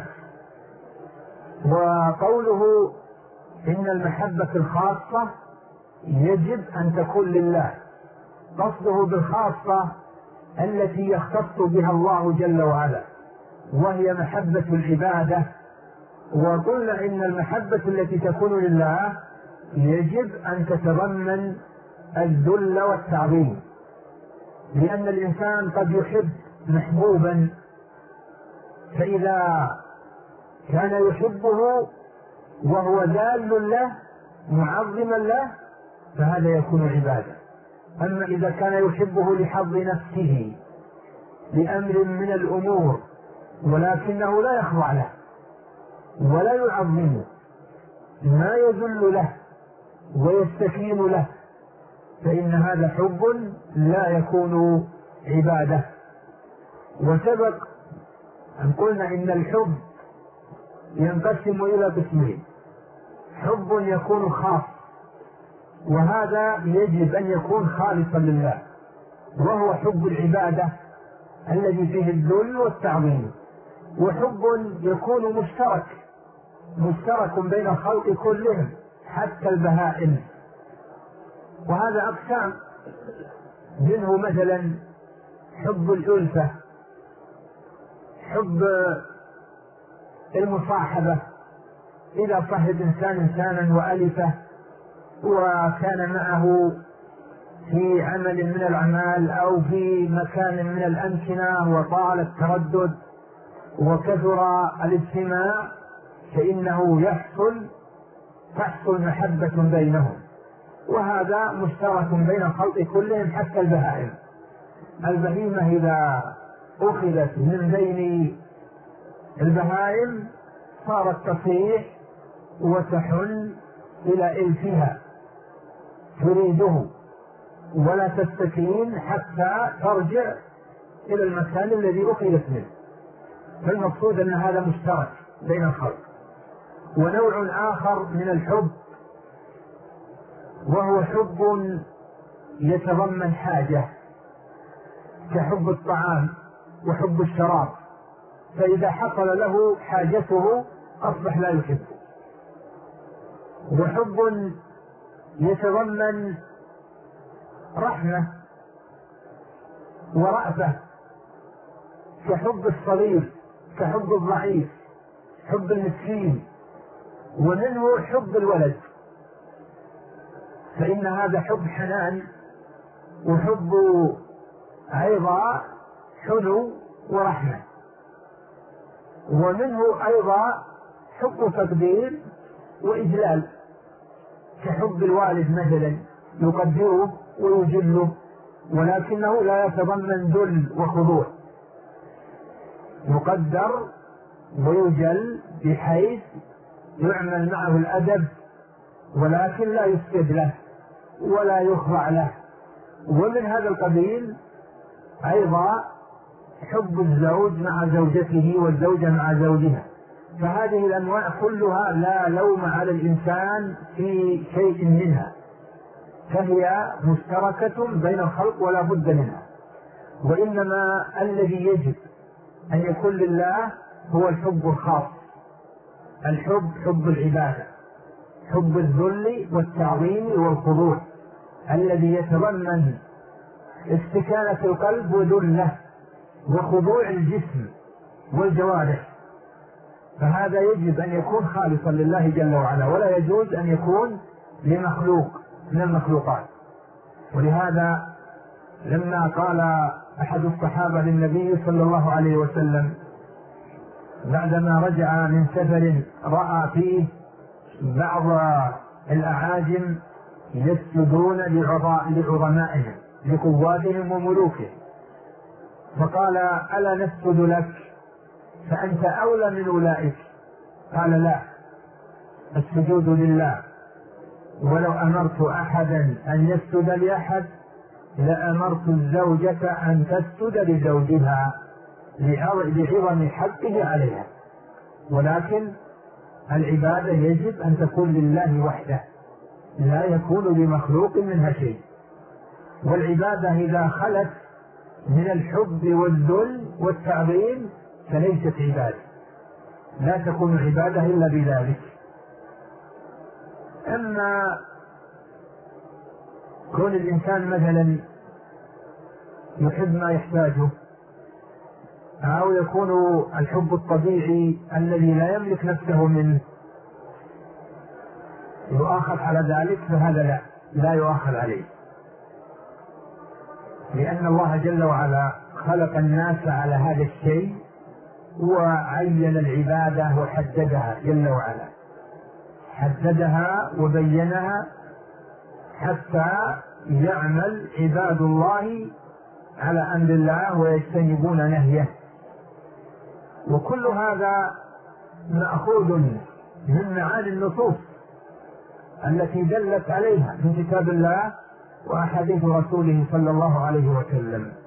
وقوله إن المحبة الخاصة يجب أن تكون لله، قصده بالخاصة التي يختص بها الله جل وعلا، وهي محبة العبادة. وقلنا إن المحبة التي تكون لله يجب أن تتضمن الذل والتعظيم، لأن الإنسان قد يحب محبوبا، فإذا كان يحبه وهو ذال له معظما له فهذا يكون عبادة. أما إذا كان يحبه لحظ نفسه لأمر من الأمور ولكنه لا يخضع له ولا يعظمه، ما يذل له ويستكين له، فإن هذا حب لا يكون عبادة. وسبق أن قلنا إن الحب ينقسم إلى قسمين: حب يكون خاص، وهذا يجب أن يكون خالصا لله، وهو حب العبادة الذي فيه الذل والتعظيم. وحب يكون مشترك بين الخلق كلهم، حتى البهائم. وهذا أقسام، منه مثلا حب الألفة، حب المصاحبة، إذا صاحب إنسانا وألفه وكان معه في عمل من الأعمال أو في مكان من الأمكنة وطال التردد وكثر الاجتماع، فإنه تحصل محبة بينهم، وهذا مشترك بين الخلق كلهم حتى البهائم. البهيمة إذا أخذت من بين البهائم صارت تصيح وتحن إلى إلفها تريده ولا تستكين حتى ترجع إلى المكان الذي أخذت منه. فالمقصود أن هذا مشترك بين الخلق. ونوع آخر من الحب وهو حب يتضمن حاجة، كحب الطعام وحب الشراب، فإذا حصل له حاجته أصبح لا يحبه. وحب يتضمن رحمة ورأفة، كحب الصغير، كحب الضعيف، حب المسكين. ومنه حب الولد، فإن هذا حب حنان وحب أيضا حنو ورحمة. ومنه أيضا حب تقدير وإجلال، كحب الوالد مثلا، يقدره ويجله ولكنه لا يتضمن ذل وخضوع، يقدر ويجل بحيث يعمل معه الأدب ولكن لا يسجد له ولا يخضع له. ومن هذا القبيل أيضا حب الزوج مع زوجته والزوجة مع زوجها. فهذه الأنواع كلها لا لوم على الإنسان في شيء منها، فهي مشتركة بين الخلق ولا بد منها. وإنما الذي يجب أن يكون لله هو الحب الخاص، الحب حب العبادة، حب الذل والتعظيم والخضوع، الذي يتضمن استكانة القلب وذله وخضوع الجسم والجوارح. فهذا يجب أن يكون خالصا لله جل وعلا، ولا يجوز أن يكون لمخلوق من المخلوقات. ولهذا لما قال أحد الصحابة للنبي صلى الله عليه وسلم بعدما رجع من سفر رأى فيه بعض الأعاجم يسجدون لعظمائهم لقواتهم وملوكهم، فقال ألا نسجد لك فأنت أولى من أولئك؟ قال لا، السجود لله، ولو أمرت أحدا أن يسجد لأحد لأمرت الزوجة أن تسجد لزوجها لعظم حقه عليها. ولكن العبادة يجب أن تكون لله وحده، لا يكون لمخلوق منها شيء. والعبادة إذا خلت من الحب والذل والتعظيم فليست عبادة، لا تكون عبادة إلا بذلك. أما كون الإنسان مثلا يحب ما يحتاجه، أو يكون الحب الطبيعي الذي لا يملك نفسه منه يؤاخذ على ذلك، فهذا لا يؤاخذ عليه، لأن الله جل وعلا خلق الناس على هذا الشيء وعين العبادة وحددها جل وعلا، حددها وبينها حتى يعمل عباد الله على أمر الله ويجتنبون نهيه. وكل هذا مأخوذ من معاني النصوص التي دلت عليها من كتاب الله وأحاديث رسوله صلى الله عليه وسلم.